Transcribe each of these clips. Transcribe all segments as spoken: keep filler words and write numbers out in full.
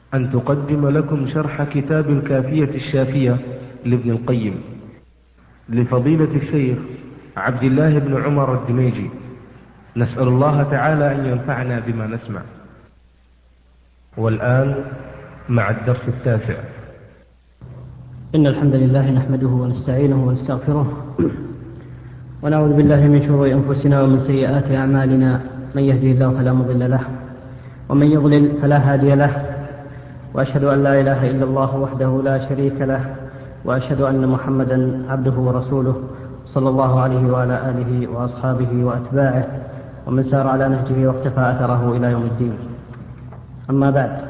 أن تقدم لكم شرح كتاب الكافية الشافية لابن القيم لفضيلة الشيخ عبد الله بن عمر الدميجي. نسأل الله تعالى أن ينفعنا بما نسمع. والآن مع الدرس التاسع. إن الحمد لله نحمده ونستعينه ونستغفره ونعوذ بالله من شرور أنفسنا ومن سيئات أعمالنا، من يهده الله فلا مضل له ومن يضلل فلا هادي له، وأشهد أن لا إله إلا الله وحده لا شريك له، وأشهد أن محمدا عبده ورسوله صلى الله عليه وعلى آله وأصحابه وأتباعه ومن سار على نهجه واقتفى أثره إلى يوم الدين. أما بعد،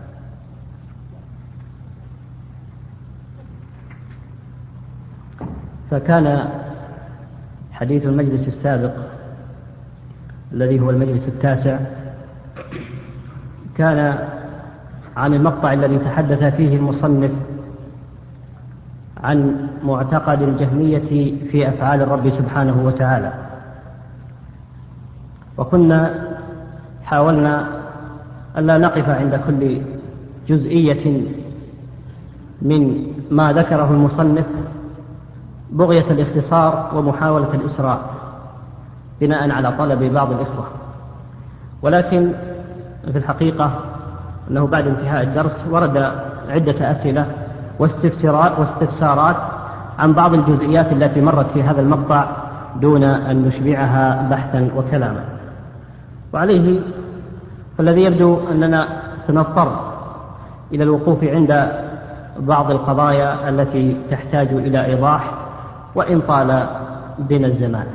فكان حديث المجلس السابق الذي هو المجلس التاسع كان عن المقطع الذي تحدث فيه المصنف عن معتقد الجهمية في أفعال الرب سبحانه وتعالى، وكنا حاولنا ألا نقف عند كل جزئية من ما ذكره المصنف بغية الاختصار ومحاولة الإسراع بناء على طلب بعض الإخوة، ولكن في الحقيقة أنه بعد انتهاء الدرس ورد عدة أسئلة واستفسارات عن بعض الجزئيات التي مرت في هذا المقطع دون أن نشبعها بحثا وكلاما، وعليه فالذي يبدو أننا سنضطر إلى الوقوف عند بعض القضايا التي تحتاج إلى إيضاح وإن طال بنا الزمان.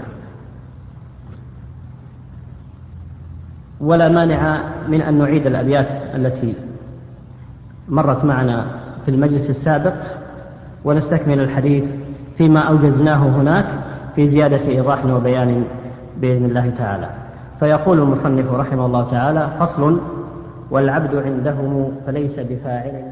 ولا مانع من أن نعيد الأبيات التي مرت معنا في المجلس السابق ونستكمل الحديث فيما أوجزناه هناك في زيادة إيضاح وبيان بإذن الله تعالى. فيقول المصنف رحمه الله تعالى: فصل: والعبد عندهم فليس بفاعل.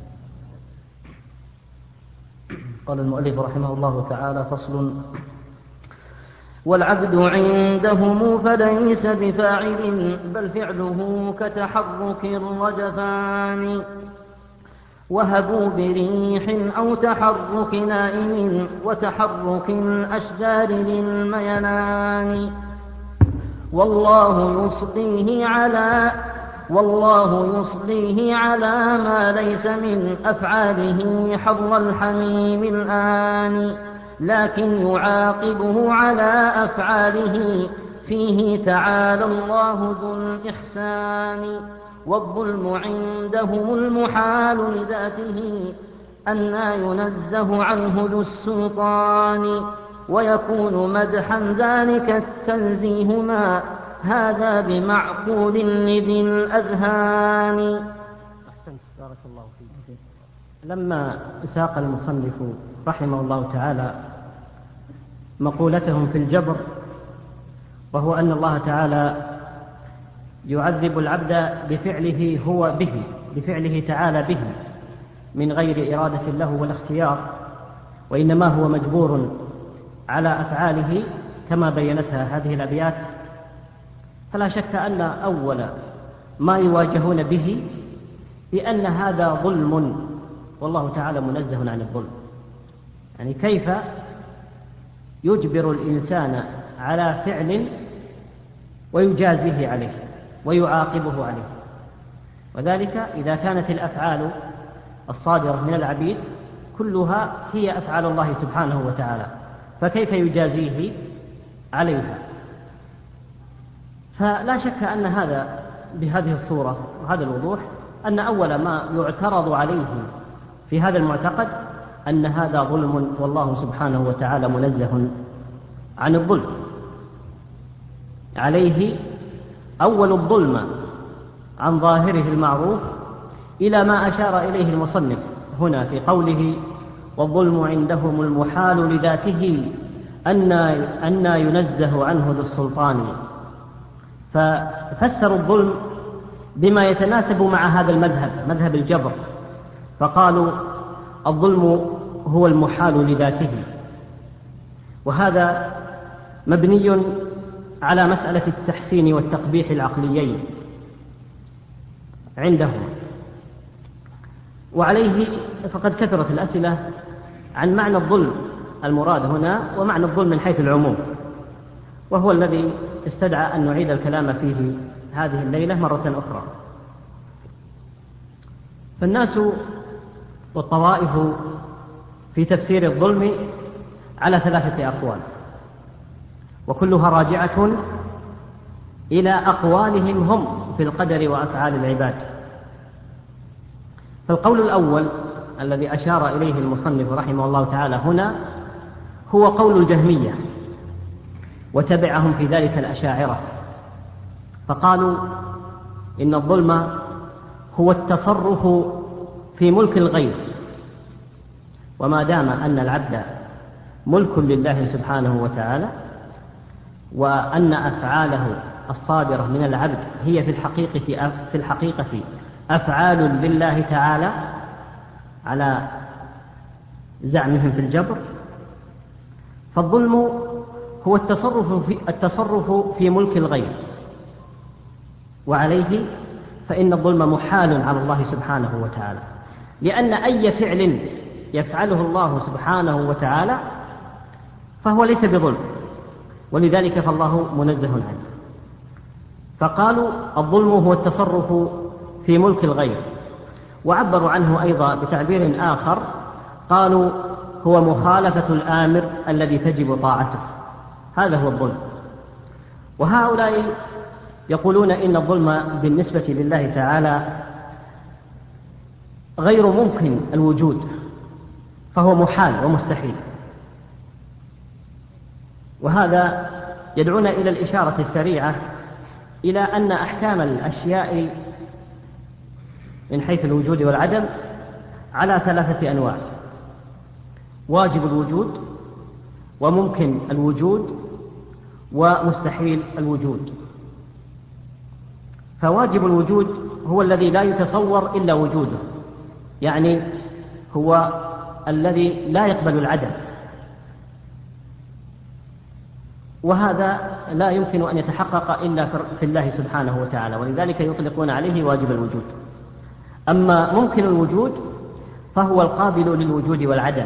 قال المؤلف رحمه الله تعالى: فصل: والعبد عندهم فليس بفاعل، بل فعله كتحرك الرجفان، وهبوا بريح أو تحرك نائم وتحرك الأشجار للميلان، والله يصليه على والله يصليه على ما ليس من أفعاله حظ الحميم الآن، لكن يعاقبه على أفعاله فيه تعالى الله ذو الإحسان، والظلم عندهم المحال لذاته أنى ينزه عنه ذو السلطان، ويكون مدحا ذلك التنزيه ما هذا بمعقول لذي الأذهان. أحسنت، بارك الله فيك. لما ساق المصنف رحمه الله تعالى مقولتهم في الجبر، وهو أن الله تعالى يعذب العبد بفعله هو به بفعله تعالى به من غير إرادة له ولا اختيار، وإنما هو مجبور على أفعاله كما بينتها هذه الأبيات، فلا شك أن أول ما يواجهون به بأن هذا ظلم، والله تعالى منزه عن الظلم. يعني كيف يجبر الإنسان على فعل ويجازيه عليه ويعاقبه عليه؟ وذلك إذا كانت الأفعال الصادرة من العبيد كلها هي أفعال الله سبحانه وتعالى، فكيف يجازيه عليها؟ فلا شك أن هذا بهذه الصورة وهذا الوضوح أن أول ما يعترض عليه في هذا المعتقد أن هذا ظلم، والله سبحانه وتعالى منزه عن الظلم. عليه أول الظلم عن ظاهره المعروف إلى ما أشار إليه المصنف هنا في قوله: والظلم عندهم المحال لذاته أنى ينزه عنه ذو السلطان، ففسروا الظلم بما يتناسب مع هذا المذهب، مذهب الجبر، فقالوا الظلم هو المحال لذاته، وهذا مبني على مسألة التحسين والتقبيح العقليين عندهم، وعليه فقد كثرت الأسئلة عن معنى الظلم المراد هنا ومعنى الظلم من حيث العموم، وهو الذي استدعى أن نعيد الكلام فيه هذه الليلة مرة أخرى. فالناس والطوائف في تفسير الظلم على ثلاثة أقوال، وكلها راجعة إلى أقوالهم هم في القدر وأفعال العباد. فالقول الأول الذي أشار إليه المصنف رحمه الله تعالى هنا هو قول الجهمية، وتبعهم في ذلك الأشاعرة، فقالوا إن الظلم هو التصرف في ملك الغير، وما دام أن العبد ملك لله سبحانه وتعالى، وأن أفعاله الصادرة من العبد هي في الحقيقة في الحقيقة أفعال لله تعالى على زعمهم في الجبر، فالظلم هو التصرف في, التصرف في ملك الغير، وعليه فإن الظلم محال على الله سبحانه وتعالى، لأن أي فعل يفعله الله سبحانه وتعالى فهو ليس بظلم، ولذلك فالله منزه عنه. فقالوا الظلم هو التصرف في ملك الغير، وعبروا عنه أيضا بتعبير آخر، قالوا هو مخالفة الآمر الذي تجب طاعته، هذا هو الظلم. وهؤلاء يقولون إن الظلم بالنسبة لله تعالى غير ممكن الوجود، فهو محال ومستحيل، وهذا يدعونا إلى الإشارة السريعة إلى أن أحكام الأشياء من حيث الوجود والعدم على ثلاثة أنواع: واجب الوجود، وممكن الوجود، ومستحيل الوجود. فواجب الوجود هو الذي لا يتصور إلا وجوده، يعني هو الذي لا يقبل العدم، وهذا لا يمكن أن يتحقق إلا في الله سبحانه وتعالى، ولذلك يطلقون عليه واجب الوجود. أما ممكن الوجود فهو القابل للوجود والعدم،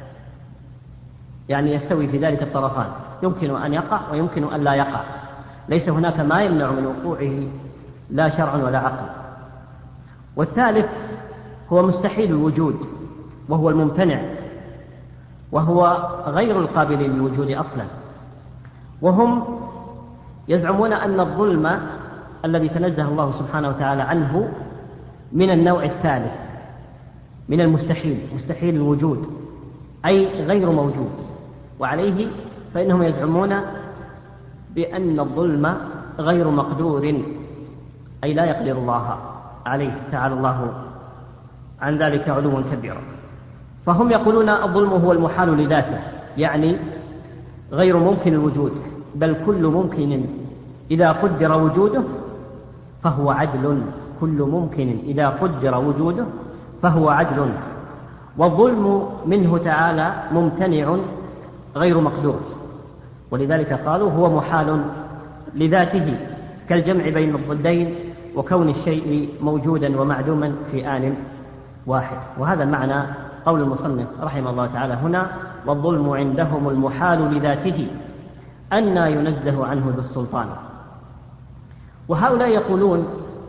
يعني يستوي في ذلك الطرفان، يمكن أن يقع ويمكن أن لا يقع، ليس هناك ما يمنع من وقوعه لا شرع ولا عقل. والثالث هو مستحيل الوجود، وهو الممتنع، وهو غير القابل للوجود أصلا. وهم يزعمون أن الظلم الذي تنزه الله سبحانه وتعالى عنه من النوع الثالث، من المستحيل، مستحيل الوجود، أي غير موجود، وعليه فإنهم يزعمون بأن الظلم غير مقدور، أي لا يقدر الله عليه تعالى الله عن ذلك علوا كبيرا. فهم يقولون الظلم هو المحال لذاته، يعني غير ممكن الوجود، بل كل ممكن إذا قدر وجوده فهو عدل، كل ممكن إذا قدر وجوده فهو عدل. والظلم منه تعالى ممتنع غير مقدور، ولذلك قالوا هو محال لذاته، كالجمع بين الضدين وكون الشيء موجودا ومعدوما في آن واحد. وهذا معنى قول المصنف رحمه الله تعالى هنا: والظلم عندهم المحال لذاته أنى ينزه عنه ذو السلطان. وهؤلاء يقولون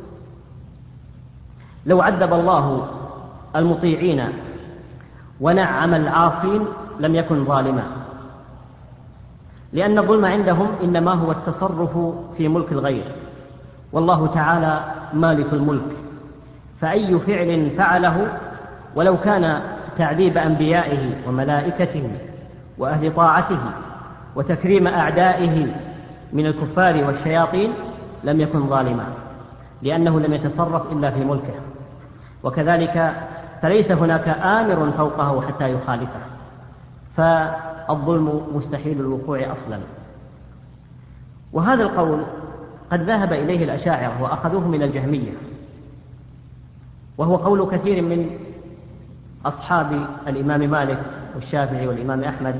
لو عذب الله المطيعين ونعم العاصين لم يكن ظالما، لأن الظلم عندهم إنما هو التصرف في ملك الغير، والله تعالى مالك الملك، فأي فعل فعله ولو كان تعذيب أنبيائه وملائكته وأهل طاعته وتكريم أعدائه من الكفار والشياطين لم يكن ظالما، لأنه لم يتصرف إلا في ملكه، وكذلك فليس هناك آمر فوقه حتى يخالفه، فالظلم مستحيل الوقوع أصلا. وهذا القول قد ذهب إليه الأشاعرة وأخذوه من الجهمية، وهو قول كثير من أصحاب الإمام مالك والشافعي والإمام أحمد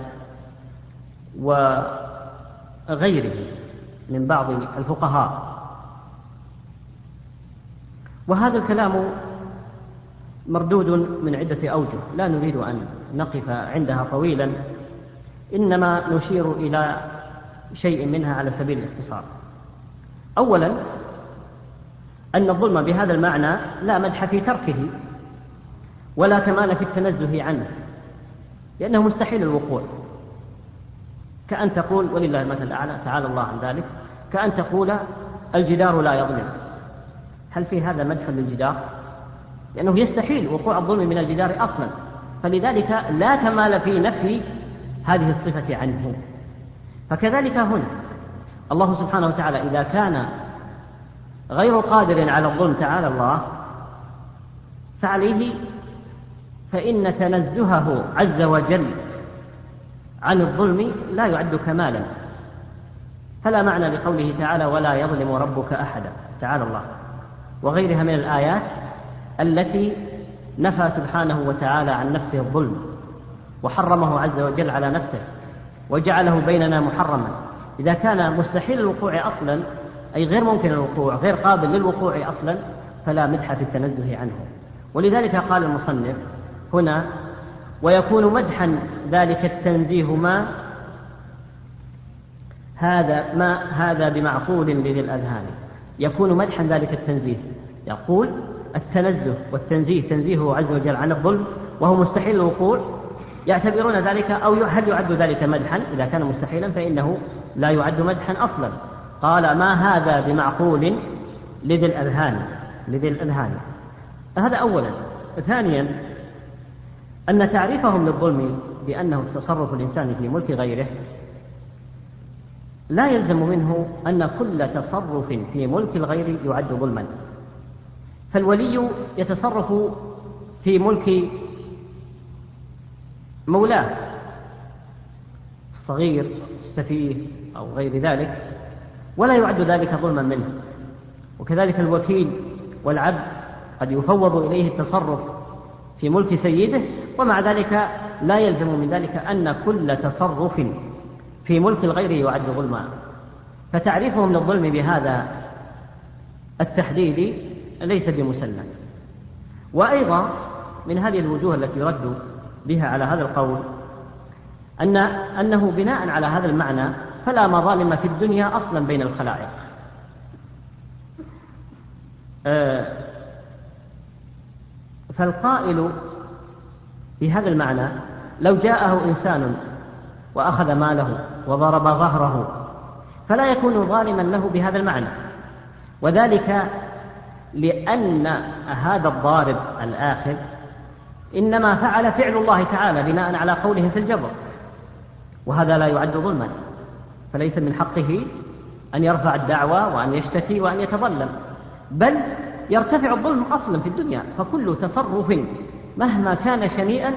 وغيره من بعض الفقهاء. وهذا الكلام مردود من عدة أوجه لا نريد أن نقف عندها طويلا، إنما نشير إلى شيء منها على سبيل الاختصار. أولا أن الظلم بهذا المعنى لا مدح في تركه ولا كمال في التنزه عنه، لأنه مستحيل الوقوع، كأن تقول، ولله المثل الأعلى تعالى الله عن ذلك، كأن تقول الجدار لا يظلم. هل في هذا مدح للجدار؟ لأنه يستحيل وقوع الظلم من الجدار أصلا، فلذلك لا كمال في نفي هذه الصفة عنه. فكذلك هنا الله سبحانه وتعالى إذا كان غير قادر على الظلم تعالى الله فعليه فإن تنزهه عز وجل عن الظلم لا يعد كمالا، فلا معنى لقوله تعالى ولا يظلم ربك أحدا تعالى الله، وغيرها من الآيات التي نفى سبحانه وتعالى عن نفسه الظلم وحرمه عز وجل على نفسه وجعله بيننا محرما. إذا كان مستحيل الوقوع أصلا، أي غير ممكن الوقوع، غير قابل للوقوع أصلا، فلا مدح في التنزه عنه. ولذلك قال المصنف هنا ويكون مدحا ذلك التنزيه ما هذا ما هذا بمعقول لذي الأذهان. يكون مدحا ذلك التنزيه، يقول التنزه والتنزيه تنزيهه عز وجل عن الظلم وهو مستحيل الوقوع، يعتبرون ذلك أو هل يعد ذلك مدحا؟ إذا كان مستحيلا فإنه لا يعد مدحا أصلا. قال ما هذا بمعقول لذي الأذهان لذي الأذهان هذا أولا. ثانيا أن تعريفهم للظلم بأنه تصرف الإنسان في ملك غيره لا يلزم منه أن كل تصرف في ملك الغير يعد ظلما. فالولي يتصرف في ملك مولاه الصغير السفيه أو غير ذلك ولا يعد ذلك ظلما منه، وكذلك الوكيل والعبد قد يفوض إليه التصرف في ملك سيده، ومع ذلك لا يلزم من ذلك أن كل تصرف في ملك الغير يعد ظلما. فتعريفهم للظلم بهذا التحديد ليس بمسلم. وأيضا من هذه الوجوه التي يرد بها على هذا القول أن أنه بناء على هذا المعنى فلا مظالم في الدنيا أصلا بين الخلائق. فالقائل بهذا المعنى لو جاءه إنسان وأخذ ماله وضرب ظهره فلا يكون ظالما له بهذا المعنى، وذلك لأن هذا الضارب الآخذ إنما فعل فعل الله تعالى بناء على قوله في الجبر، وهذا لا يعد ظلما، فليس من حقه أن يرفع الدعوى وأن يشتكي وأن يتظلم، بل يرتفع الظلم أصلا في الدنيا. فكل تصرف مهما كان شنيئا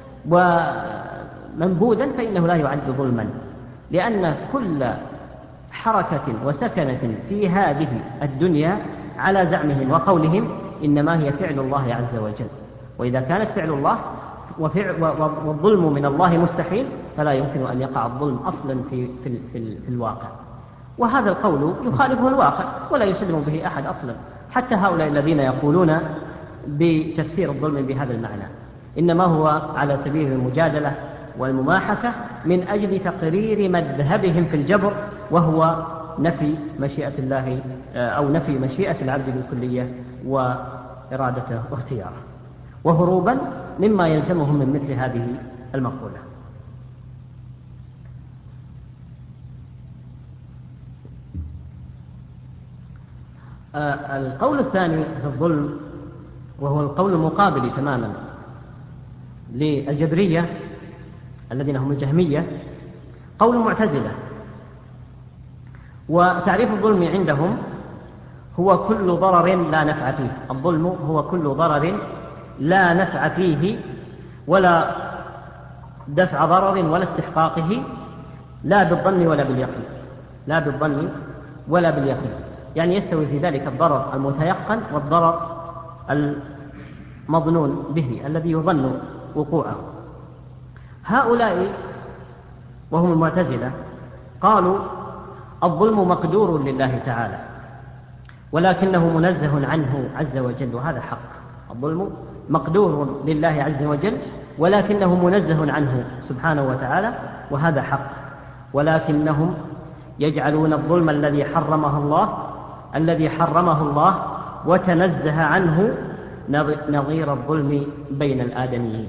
ومنبوذا فإنه لا يعد ظلما، لأن كل حركة وسكنة في هذه الدنيا على زعمهم وقولهم إنما هي فعل الله عز وجل، وإذا كانت فعل الله والظلم من الله مستحيل فلا يمكن أن يقع الظلم أصلا في, في, في, في الواقع. وهذا القول يخالفه الواقع ولا يسلم به أحد أصلا، حتى هؤلاء الذين يقولون بتفسير الظلم بهذا المعنى إنما هو على سبيل المجادلة والمماحكة من أجل تقرير مذهبهم في الجبر، وهو نفي مشيئة الله أو نفي مشيئة العبد بالكلية وإرادته واختياره، وهروبا مما يلزمهم من مثل هذه المقولة. القول الثاني في الظلم وهو القول المقابل تماما للجبرية الذين هم الجهمية، قول المعتزلة. وتعريف الظلم عندهم هو كل ضرر لا نفع فيه. الظلم هو كل ضرر لا نفع فيه ولا دفع ضرر ولا استحقاقه، لا بالظن ولا باليقين، لا بالظن ولا باليقين، يعني يستوي في ذلك الضرر المتيقن والضرر المظنون به الذي يظن وقوعه. هؤلاء وهم المعتزلة قالوا الظلم مقدور لله تعالى ولكنه منزه عنه عز وجل، وهذا حق. الظلم مقدور لله عز وجل، ولكنه منزه عنه سبحانه وتعالى، وهذا حق. ولكنهم يجعلون الظلم الذي حرمه الله الذي حرمه الله وتنزه عنه نظير الظلم بين الآدميين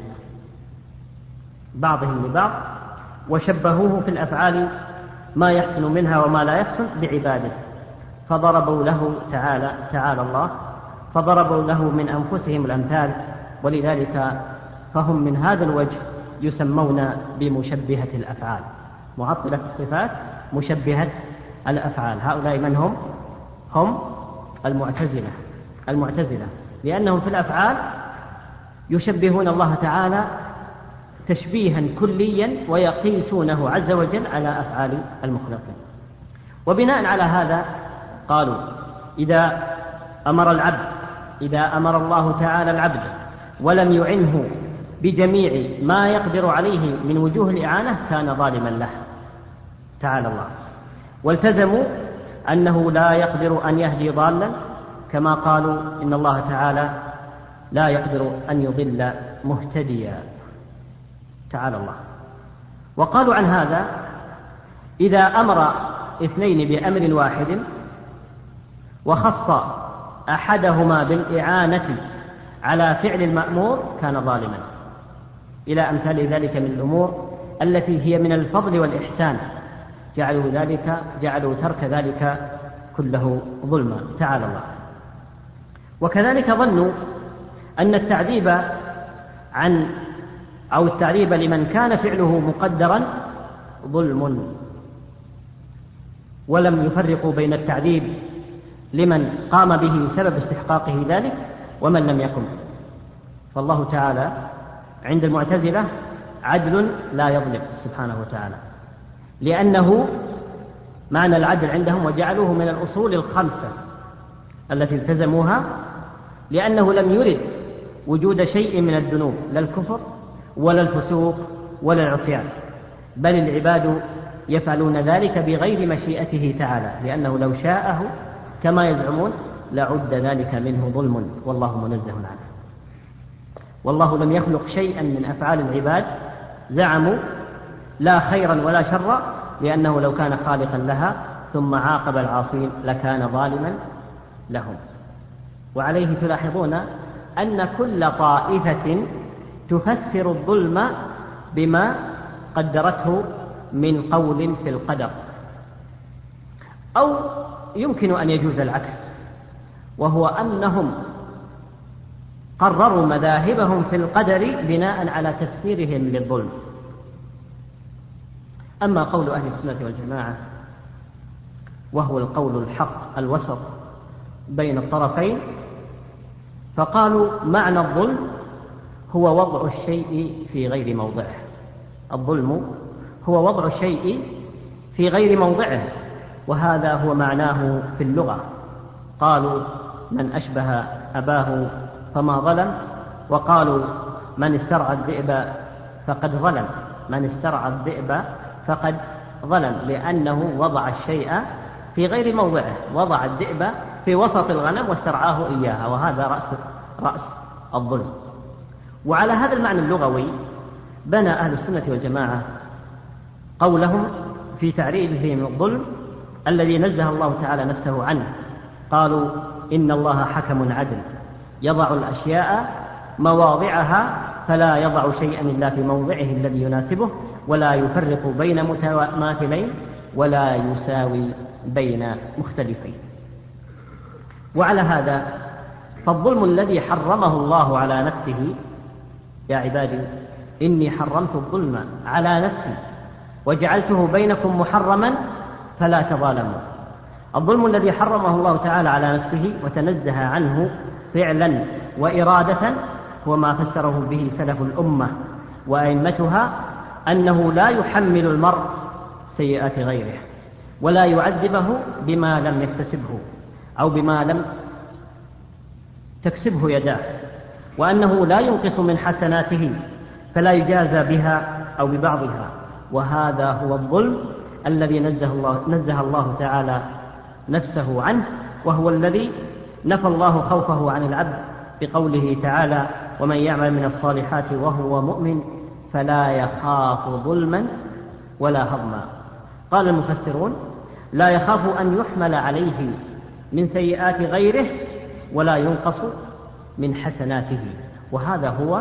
بعضهم لبعض، وشبهوه في الأفعال ما يحسن منها وما لا يحسن بعباده، فضربوا له تعالى تعالى الله فضربوا له من أنفسهم الأمثال، ولذلك فهم من هذا الوجه يسمون بمشبهة الأفعال، معطلة الصفات مشبهة الأفعال. هؤلاء من هم؟ هم المعتزلة المعتزلة لأنهم في الأفعال يشبهون الله تعالى تشبيها كليا ويقيسونه عز وجل على أفعال المخلوقين. وبناء على هذا قالوا إذا أمر العبد إذا أمر الله تعالى العبد ولم يعنه بجميع ما يقدر عليه من وجوه الإعانة كان ظالما له تعالى الله، والتزموا أنه لا يقدر أن يهدي ضالا، كما قالوا إن الله تعالى لا يقدر أن يضل مهتديا تعالى الله. وقالوا عن هذا إذا أمر اثنين بأمر واحد وخص أحدهما بالإعانة على فعل المأمور كان ظالما، إلى أمثال ذلك من الأمور التي هي من الفضل والإحسان، جعلوا ذلك جعلوا ترك ذلك كله ظلما تعالى الله. وكذلك ظنوا أن التعذيب عن أو التعذيب لمن كان فعله مقدرا ظلم، ولم يفرقوا بين التعذيب لمن قام به سبب استحقاقه ذلك ومن لم يقم. فالله تعالى عند المعتزلة عدل لا يظلم سبحانه وتعالى، لأنه معنى العدل عندهم وجعلوه من الأصول الخمسة التي التزموها، لأنه لم يرد وجود شيء من الذنوب، لا الكفر ولا الفسوق ولا العصيان، بل العباد يفعلون ذلك بغير مشيئته تعالى، لأنه لو شاءه كما يزعمون لعد ذلك منه ظلم، والله منزه عنه. والله لم يخلق شيئا من أفعال العباد زعموا لا خيرا ولا شرا، لأنه لو كان خالقا لها ثم عاقب العاصين لكان ظالما لهم. وعليه تلاحظون أن كل طائفة تفسر الظلم بما قدرته من قول في القدر، أو يمكن أن يجوز العكس، وهو أنهم قرروا مذاهبهم في القدر بناء على تفسيرهم للظلم. أما قول أهل السنة والجماعة وهو القول الحق الوسط بين الطرفين، فقالوا معنى الظلم هو وضع الشيء في غير موضعه. الظلم هو وضع الشيء في غير موضعه، وهذا هو معناه في اللغة. قالوا من أشبه أباه فما ظلم، وقالوا من استرعى الذئب فقد ظلم من استرعى الذئب فقد ظلم لأنه وضع الشيء في غير موضعه، وضع الذئب في وسط الغنم واسترعاه إياها، وهذا رأس, رأس الظلم. وعلى هذا المعنى اللغوي بنى أهل السنة والجماعة قولهم في تعريفهم الظلم الذي نزه الله تعالى نفسه عنه. قالوا إن الله حكم عدل يضع الأشياء مواضعها فلا يضع شيئا إلا في موضعه الذي يناسبه، ولا يفرق بين متماثلين ولا يساوي بين مختلفين. وعلى هذا فالظلم الذي حرمه الله على نفسه، يا عبادي إني حرمت الظلم على نفسي وجعلته بينكم محرما فلا تظالموا. الظلم الذي حرمه الله تعالى على نفسه وتنزه عنه فعلا وإرادة هو ما فسره به سلف الأمة وأئمتها، أنه لا يحمل المرء سيئات غيره ولا يعذبه بما لم يكتسبه أو بما لم تكسبه يداه، وأنه لا ينقص من حسناته فلا يجازى بها أو ببعضها. وهذا هو الظلم الذي نزه الله, نزه الله تعالى نفسه عنه، وهو الذي نفى الله خوفه عن العبد بقوله تعالى ومن يعمل من الصالحات وهو مؤمن فلا يخاف ظلما ولا هضما. قال المفسرون: لا يخاف أن يحمل عليه من سيئات غيره ولا ينقص من حسناته، وهذا هو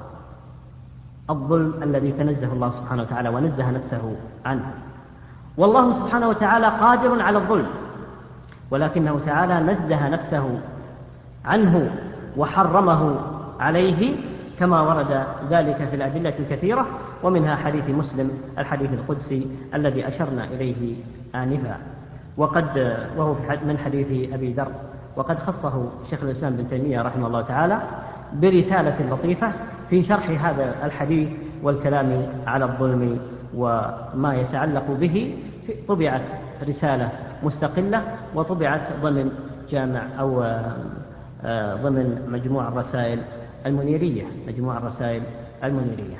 الظلم الذي تنزه الله سبحانه وتعالى ونزه نفسه عنه. والله سبحانه وتعالى قادر على الظلم، ولكنه تعالى نزه نفسه عنه وحرمه عليه، كما ورد ذلك في الأدلة الكثيرة، ومنها حديث مسلم الحديث القدسي الذي أشرنا إليه آنفا، وقد وهو من حديث أبي ذر، وقد خصه شيخ الإسلام ابن تيمية رحمه الله تعالى برسالة لطيفة في شرح هذا الحديث والكلام على الظلم وما يتعلق به. طبعت رسالة مستقلة وطبعت ضمن جامع أو ضمن مجموع الرسائل المنيرية مجموع الرسائل المنيرية.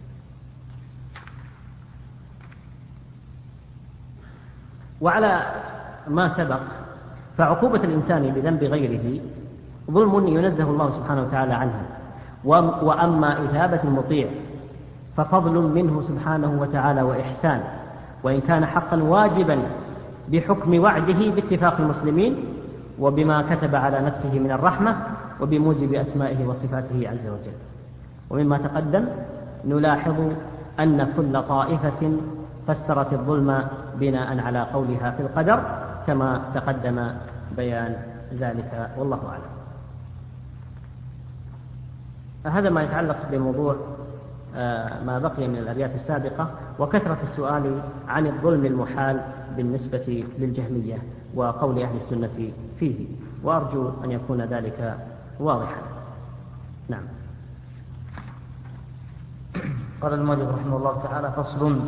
وعلى ما سبق فعقوبة الإنسان بذنب غيره ظلم ينزه الله سبحانه وتعالى عنه، وأما إثابة المطيع ففضل منه سبحانه وتعالى وإحسان، وإن كان حقا واجبا بحكم وعده باتفاق المسلمين وبما كتب على نفسه من الرحمة وبموجب أسمائه وصفاته عز وجل. ومما تقدم نلاحظ أن كل طائفة فسرت الظلم بناء على قولها في القدر كما تقدم بيان ذلك، والله أعلم. هذا ما يتعلق بموضوع ما بقي من الأبيات السابقة، وكثرة السؤال عن الظلم المحال بالنسبة للجهمية وقول أهل السنة فيه، وأرجو أن يكون ذلك واضحا. نعم. قال المؤلف رحمه الله تعالى: فصل: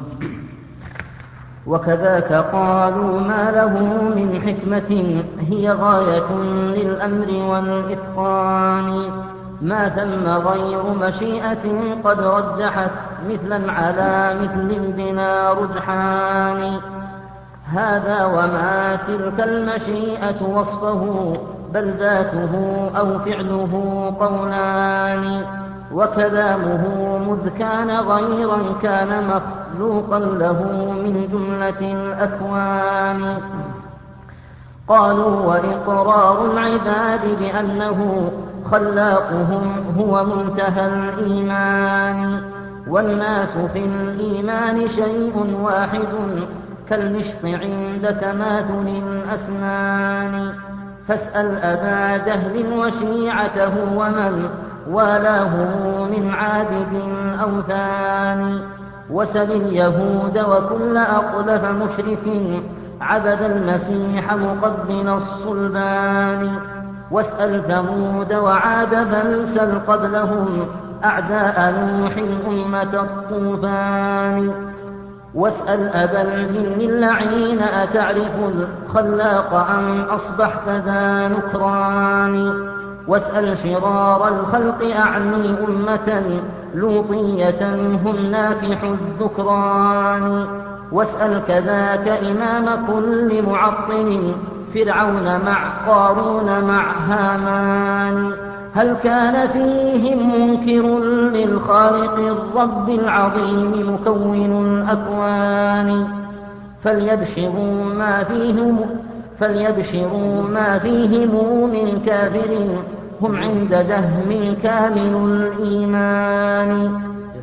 وكذاك قالوا ما له من حكمة هي غاية للأمر والإتقان، ما ثم غير مشيئة قد رجحت مثلا على مثل بلا رجحان، هذا وما تلك المشيئة وصفه بل ذاته أو فعله قولان، وكلامه مذ كان غيرا كان مخلوقا له من جملة الأكوان. قالوا وإقرار العباد بأنه خلاقهم هو منتهى الإيمان، والناس في الإيمان شيء واحد كالمشط عند تماثل الأسنان، فاسأل أبا جهل وشيعته ومن والاه من عابد الأوثان، وسل اليهود وكل أقلف مشرك عبد المسيح مقبل الصلبان، واسأل ثمود وعاد بل سل قبلهم أعداء نوح أمة الطوفان، واسأل أبا الجن اللعين أتعرف الخلاق أم أصبحت ذا نكران، واسأل شرار الخلق أعني أمة لوطية هم ناكح الذكران، واسأل كذاك إمام كل معطل فرعون مع قارون مع هامان، هل كان فيهم منكر للخالق الرب العظيم مكون الأكوان، فليبشروا ما فيهم فليبشروا ما فيهم من كافر هم عند جهم كامل الإيمان،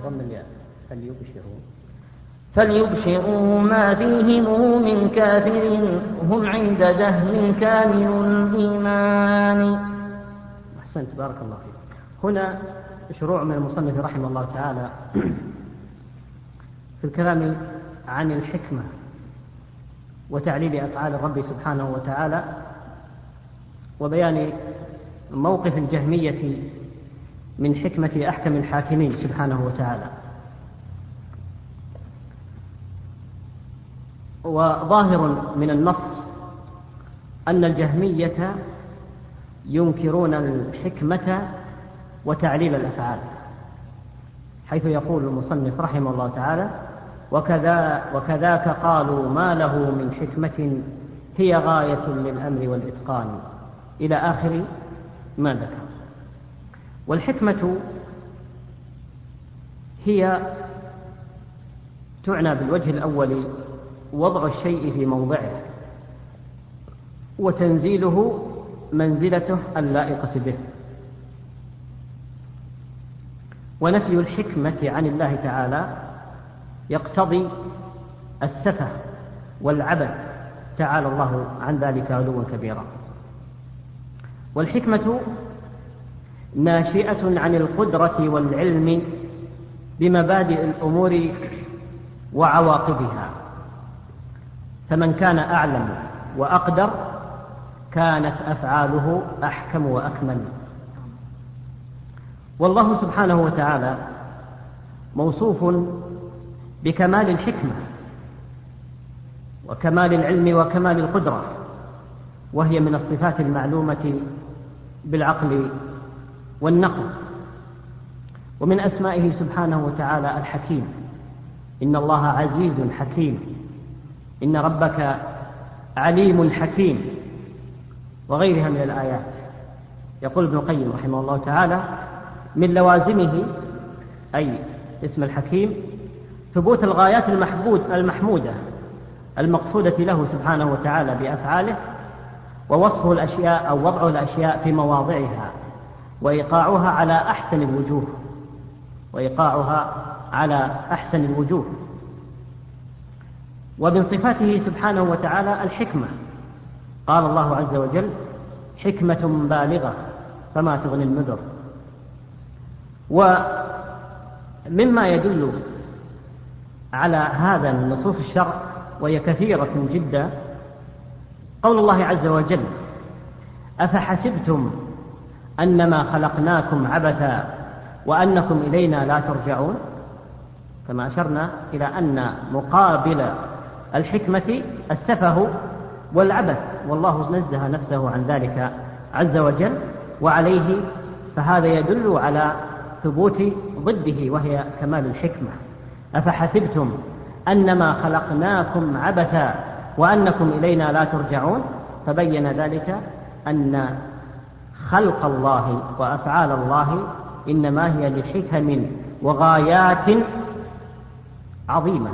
فليبشروا ما فيهم من كافر هم عند جهم كامل الإيمان. أحسنت، بارك الله فيك. هنا شروع من المصنف رحمه الله تعالى في الكلام عن الحكمة وتعليل أفعال الرب سبحانه وتعالى، وبيان موقف الجهمية من حكمة أحكم الحاكمين سبحانه وتعالى. وظاهر من النص أن الجهمية ينكرون الحكمة وتعليل الأفعال، حيث يقول المصنف رحمه الله تعالى: وكذا وكذاك قالوا ما له من حكمة هي غاية للأمر والإتقان، إلى آخر ما ذكر. والحكمة هي تعنى بالوجه الأول وضع الشيء في موضعه وتنزيله منزلته اللائقة به، ونفي الحكمة عن الله تعالى يقتضي السفه والعبث، تعالى الله عن ذلك علوا كبيرا. والحكمة ناشئة عن القدرة والعلم بمبادئ الأمور وعواقبها، فمن كان أعلم وأقدر كانت أفعاله أحكم وأكمل. والله سبحانه وتعالى موصوف بكمال الحكمة وكمال العلم وكمال القدرة، وهي من الصفات المعلومة بالعقل والنقل. ومن أسمائه سبحانه وتعالى الحكيم، إن الله عزيز حكيم، إن ربك عليم حكيم، وغيرها من الآيات. يقول ابن القيم رحمه الله تعالى: من لوازمه أي اسم الحكيم ثبوت الغايات المحمود المحمودة المقصودة له سبحانه وتعالى بأفعاله، ووصفه الأشياء أو وضع الأشياء في مواضعها، وإيقاعها على أحسن الوجوه وإيقاعها على أحسن الوجوه. ومن صفاته سبحانه وتعالى الحكمة، قال الله عز وجل: حكمة بالغة فما تغني النذر. ومما يدل على هذا من نصوص الشرع، وهي كثيرة جدا، قول الله عز وجل: أفحسبتم أنما خلقناكم عبثا وأنكم إلينا لا ترجعون، كما أشرنا إلى أن مقابل الحكمة السفه والعبث، والله نزه نفسه عن ذلك عز وجل وعليه، فهذا يدل على ثبوت ضده وهي كمال الحكمة. أفحسبتم أنما خلقناكم عبثا وأنكم إلينا لا ترجعون، فبين ذلك أن خلق الله وأفعال الله إنما هي لحكم وغايات عظيمة.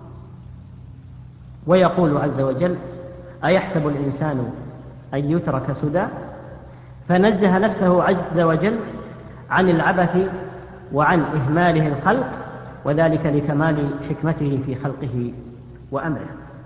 ويقول عز وجل: أيحسب الإنسان أن يترك سدى، فنزه نفسه عز وجل عن العبث وعن إهماله الخلق، وذلك لكمال حكمته في خلقه وأمره.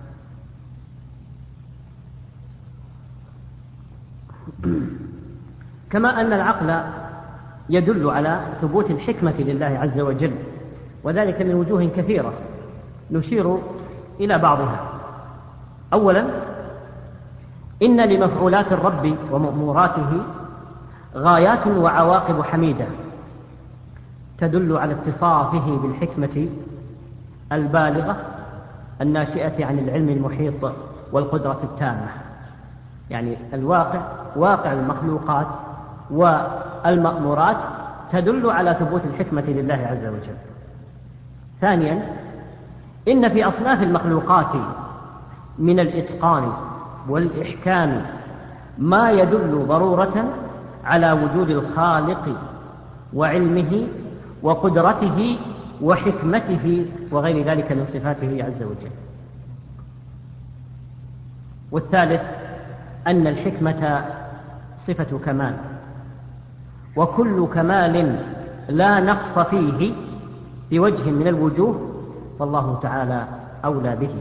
كما أن العقل يدل على ثبوت الحكمة لله عز وجل، وذلك من وجوه كثيرة نشير إلى بعضها. أولا، إن لمفعولات الرب ومأموراته غايات وعواقب حميدة تدل على اتصافه بالحكمة البالغة الناشئة عن العلم المحيط والقدرة التامة. يعني الواقع واقع المخلوقات والمأمورات تدل على ثبوت الحكمة لله عز وجل. ثانيا، إن في أصناف المخلوقات من الإتقان والإحكام ما يدل ضرورة على وجود الخالق وعلمه وقدرته وحكمته وغير ذلك من صفاته عز وجل. والثالث، أن الحكمة صفة كمال، وكل كمال لا نقص فيه بوجه من الوجوه فالله تعالى أولى به.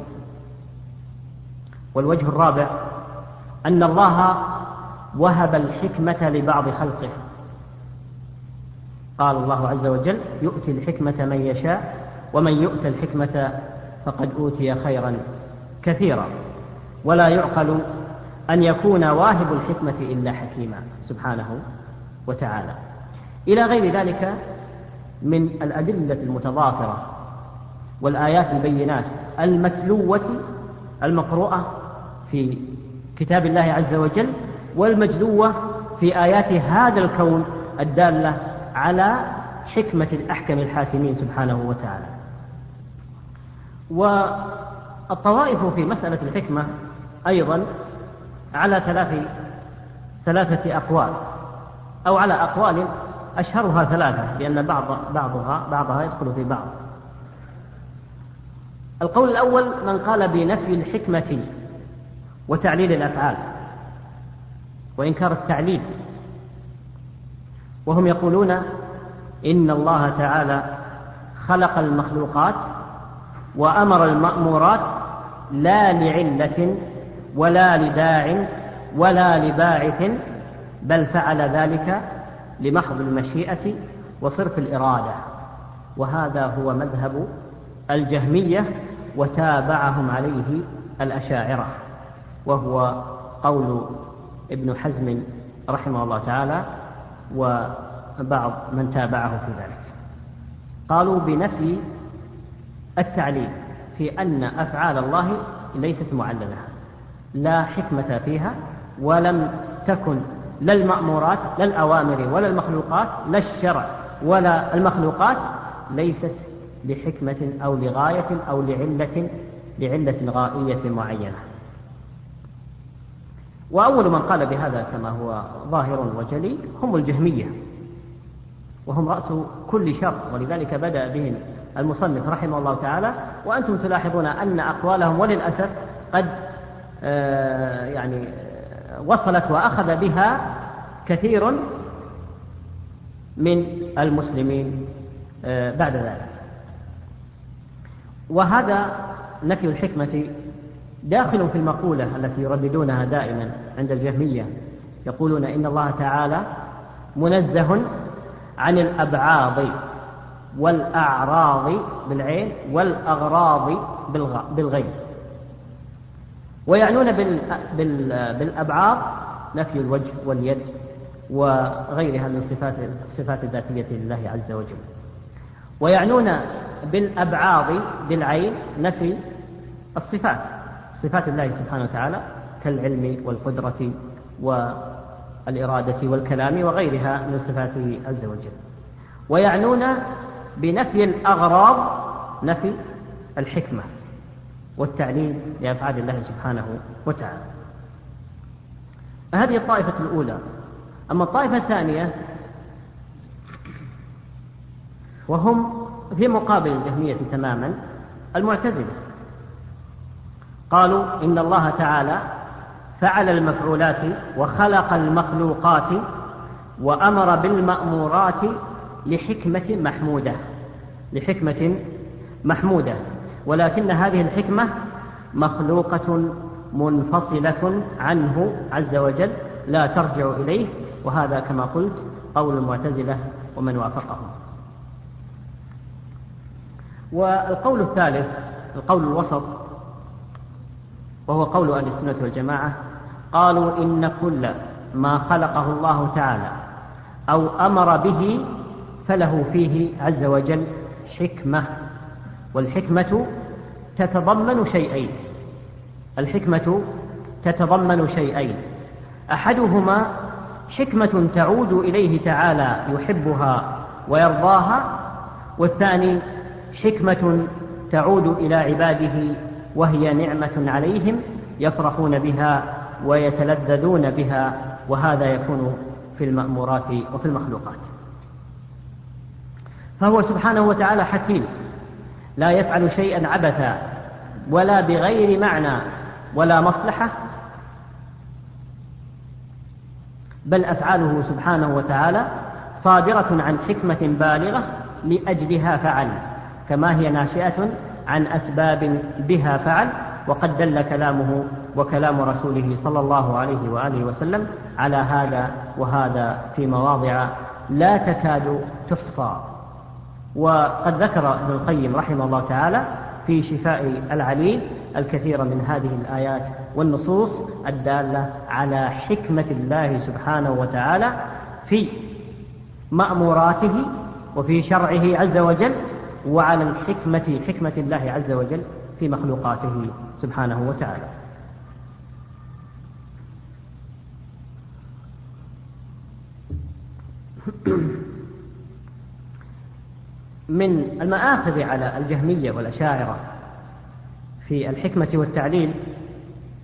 والوجه الرابع، أن الله وهب الحكمة لبعض خلقه، قال الله عز وجل: يؤتي الحكمة من يشاء ومن يؤت الحكمة فقد أوتي خيرا كثيرا. ولا يعقل أن يكون واهب الحكمة إلا حكيما سبحانه وتعالى، إلى غير ذلك من الأدلة المتضافرة والآيات البينات المتلوة المقروءة في كتاب الله عز وجل والمجلوة في آيات هذا الكون الدالة على حكمة الأحكم الحاكمين سبحانه وتعالى. والطوائف في مسألة الحكمة أيضا على ثلاث ثلاثة أقوال، أو على أقوال وأشهرها ثلاثة لأن بعض بعضها بعضها يدخل في بعض. القول الأول من قال بنفي الحكمة وتعليل الأفعال وإنكار التعليل، وهم يقولون إن الله تعالى خلق المخلوقات وأمر المأمورات لا لعلة ولا لداع ولا لباعث، بل فعل ذلك لمحض المشيئة وصرف الإرادة، وهذا هو مذهب الجهمية وتابعهم عليه الأشاعرة، وهو قول ابن حزم رحمه الله تعالى وبعض من تابعه في ذلك. قالوا بنفي التعليل في أن أفعال الله ليست معللة، لا حكمة فيها، ولم تكن لا المأمورات لا الأوامر ولا المخلوقات لا الشرع ولا المخلوقات ليست لحكمة أو لغاية أو لعلة لعلة غائية معينة. وأول من قال بهذا كما هو ظاهر وجلي هم الجهمية، وهم رأس كل شر، ولذلك بدأ بهم المصنف رحمه الله تعالى. وأنتم تلاحظون أن أقوالهم وللأسف قد آه يعني وصلت وأخذ بها كثير من المسلمين آه بعد ذلك. وهذا نفي الحكمة داخل في المقولة التي يرددونها دائما عند الجهمية، يقولون إن الله تعالى منزه عن الأبعاض والأعراض بالعين والأغراض بالغين، ويعنون بالأبعاض نفي الوجه واليد وغيرها من صفات الصفات الذاتية لله عز وجل، ويعنون بالأبعاض بالعين نفي الصفات صفات الله سبحانه وتعالى كالعلم والقدرة والإرادة والكلام وغيرها من صفاته عز وجل، ويعنون بنفي الأغراض نفي الحكمة والتعليل لأفعال الله سبحانه وتعالى. هذه الطائفة الأولى. أما الطائفة الثانية وهم في مقابل الجهمية تماما المعتزلة، قالوا إن الله تعالى فعل المفعولات وخلق المخلوقات وأمر بالمأمورات لحكمة محمودة لحكمة محمودة ولكن هذه الحكمة مخلوقة منفصلة عنه عز وجل لا ترجع إليه، وهذا كما قلت قول المعتزلة ومن وافقهم. والقول الثالث القول الوسط وهو قول أهل السنة والجماعة، قالوا إن كل ما خلقه الله تعالى أو أمر به فله فيه عز وجل حكمة، والحكمة تتضمن شيئين الحكمة تتضمن شيئين أحدهما حكمة تعود إليه تعالى يحبها ويرضاها، والثاني حكمة تعود إلى عباده وهي نعمة عليهم يفرحون بها ويتلذذون بها، وهذا يكون في المأمورات وفي المخلوقات. فهو سبحانه وتعالى حكيم لا يفعل شيئا عبثا ولا بغير معنى ولا مصلحة، بل أفعاله سبحانه وتعالى صادرة عن حكمة بالغة لأجلها فعل، كما هي ناشئة عن أسباب بها فعل. وقد دل كلامه وكلام رسوله صلى الله عليه وآله وسلم على هذا، وهذا في مواضع لا تكاد تحصى. وقد ذكر ابن القيم رحمه الله تعالى في شفاء العليل الكثير من هذه الآيات والنصوص الدالة على حكمة الله سبحانه وتعالى في مأموراته وفي شرعه عز وجل، وعلى الحكمة حكمة الله عز وجل في مخلوقاته سبحانه وتعالى. من المآخذ على الجهمية والأشاعرة في الحكمة والتعليل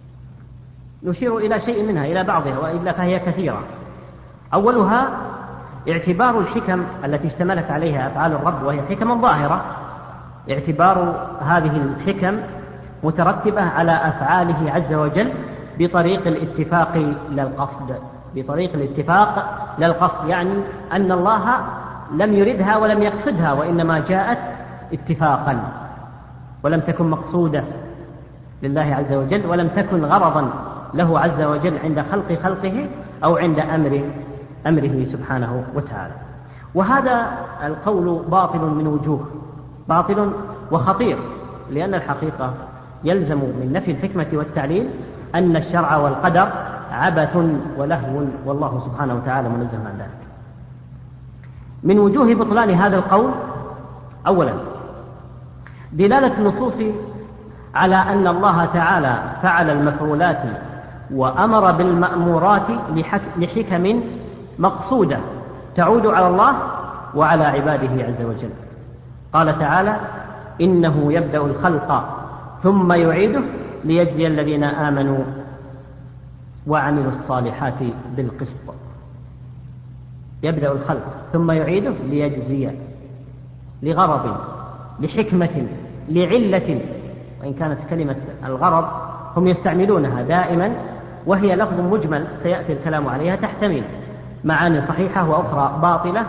نشير إلى شيء منها، إلى بعضها، وإلا فهي كثيرة. أولها اعتبار الحكم التي اشتملت عليها أفعال الرب وهي حكم ظاهرة، اعتبار هذه الحكم مترتبة على أفعاله عز وجل بطريق الاتفاق للقصد، بطريق الاتفاق للقصد، يعني أن الله لم يردها ولم يقصدها، وإنما جاءت اتفاقا ولم تكن مقصودة لله عز وجل، ولم تكن غرضا له عز وجل عند خلق خلقه أو عند أمر أمره سبحانه وتعالى. وهذا القول باطل من وجوه، باطل وخطير، لأن الحقيقة يلزم من نفي الحكمة والتعليل أن الشرع والقدر عبث ولهو، والله سبحانه وتعالى منزه عن ذلك. من وجوه بطلان هذا القول: أولا، دلالة النصوص على أن الله تعالى فعل المفعولات وأمر بالمأمورات لحكم مقصودة تعود على الله وعلى عباده عز وجل. قال تعالى: إنه يبدأ الخلق ثم يعيده ليجزي الذين آمنوا وعملوا الصالحات بالقسط. يبدأ الخلق ثم يعيده ليجزي، لغرض، لحكمة، لعلة، وإن كانت كلمة الغرض هم يستعملونها دائما وهي لفظ مجمل سيأتي الكلام عليها، تحتمل معاني صحيحة وأخرى باطلة،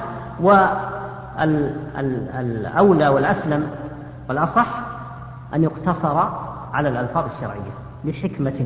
والأولى والأسلم والأصح أن يقتصر على الألفاظ الشرعية لحكمة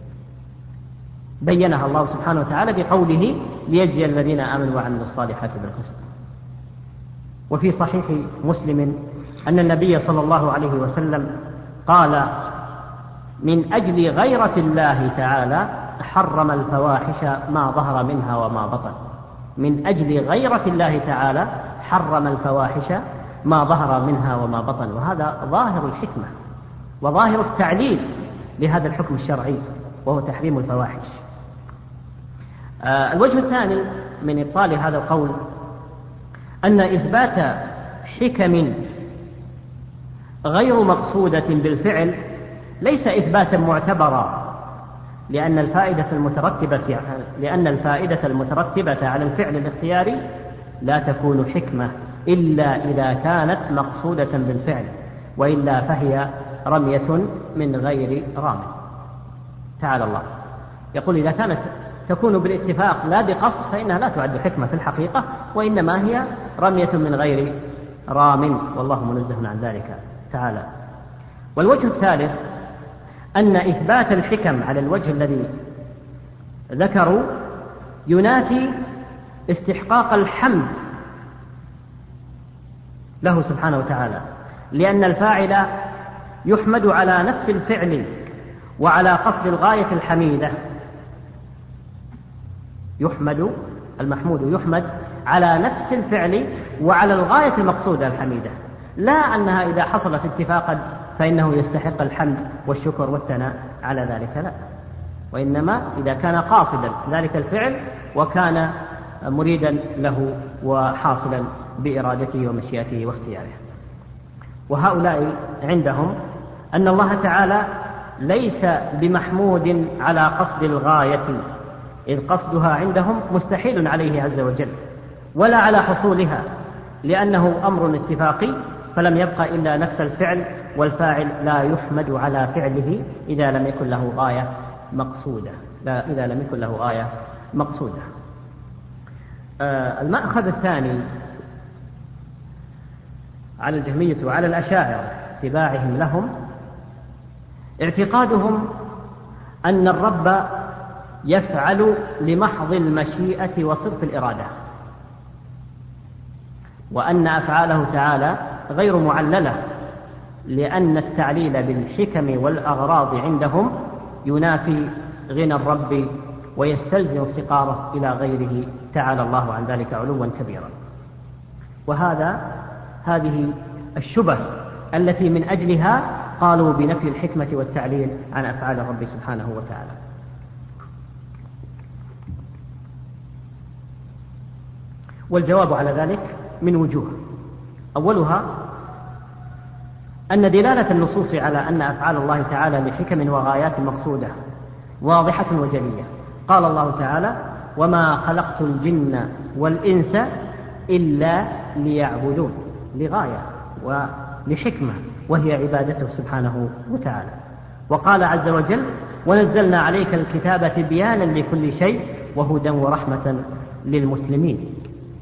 بينها الله سبحانه وتعالى بقوله: ليجزي الذين آمنوا وعملوا الصالحات بالقسط. وفي صحيح مسلم أن النبي صلى الله عليه وسلم قال: من أجل غيرة الله تعالى حرم الفواحش ما ظهر منها وما بطن. من أجل غيرة الله تعالى حرم الفواحش ما ظهر منها وما بطن. وهذا ظاهر الحكمة وظاهر التعليل لهذا الحكم الشرعي، وهو تحريم الفواحش. آه الوجه الثاني من إبطال هذا القول أن إثبات حكم غير مقصودة بالفعل ليس إثباتا معتبرا، لأن الفائدة المترتبة لأن الفائدة المترتبة على الفعل الاختياري لا تكون حكمة إلا إذا كانت مقصودة بالفعل، وإلا فهي رمية من غير رام. تعالى الله يقول: إذا كانت تكون بالاتفاق لا بقصد فإنها لا تعد حكمة في الحقيقة، وإنما هي رمية من غير رام، والله منزه عن ذلك تعالى. والوجه الثالث أن إثبات الحكم على الوجه الذي ذكروا ينافي استحقاق الحمد له سبحانه وتعالى، لأن الفاعل يحمد على نفس الفعل وعلى قصد الغاية الحميدة. يحمد المحمود يحمد على نفس الفعل وعلى الغاية المقصودة الحميدة، لا أنها إذا حصلت اتفاقا فإنه يستحق الحمد والشكر والثناء على ذلك، لا، وإنما إذا كان قاصدا ذلك الفعل وكان مريدا له وحاصلا بإرادته ومشيئته واختياره. وهؤلاء عندهم أن الله تعالى ليس بمحمود على قصد الغاية، إذ قصدها عندهم مستحيل عليه عز وجل، ولا على حصولها، لأنه أمر اتفاقي فلم يبقى إلا نفس الفعل، والفاعل لا يحمد على فعله إذا لم يكن له غاية مقصودة، لا إذا لم يكن له غاية مقصودة. آه المأخذ الثاني على الجهمية وعلى الأشاعرة اتباعهم لهم اعتقادهم أن الرب يفعل لمحض المشيئة وصرف الإرادة، وأن أفعاله تعالى غير معللة، لأن التعليل بالحكم والأغراض عندهم ينافي غنى الرب ويستلزم افتقاره إلى غيره تعالى الله عن ذلك علوا كبيرا. وهذا هذه الشبه التي من أجلها قالوا بنفي الحكمة والتعليل عن أفعال الرب سبحانه وتعالى. والجواب على ذلك من وجوه: أولها أن دلالة النصوص على أن أفعال الله تعالى لحكم وغايات مقصودة واضحة وجلية. قال الله تعالى: وما خلقت الجن والإنس إلا ليعبدون، لغاية ولحكمة وهي عبادته سبحانه وتعالى. وقال عز وجل: ونزلنا عليك الكتاب تبيانا لكل شيء وهدى ورحمة للمسلمين.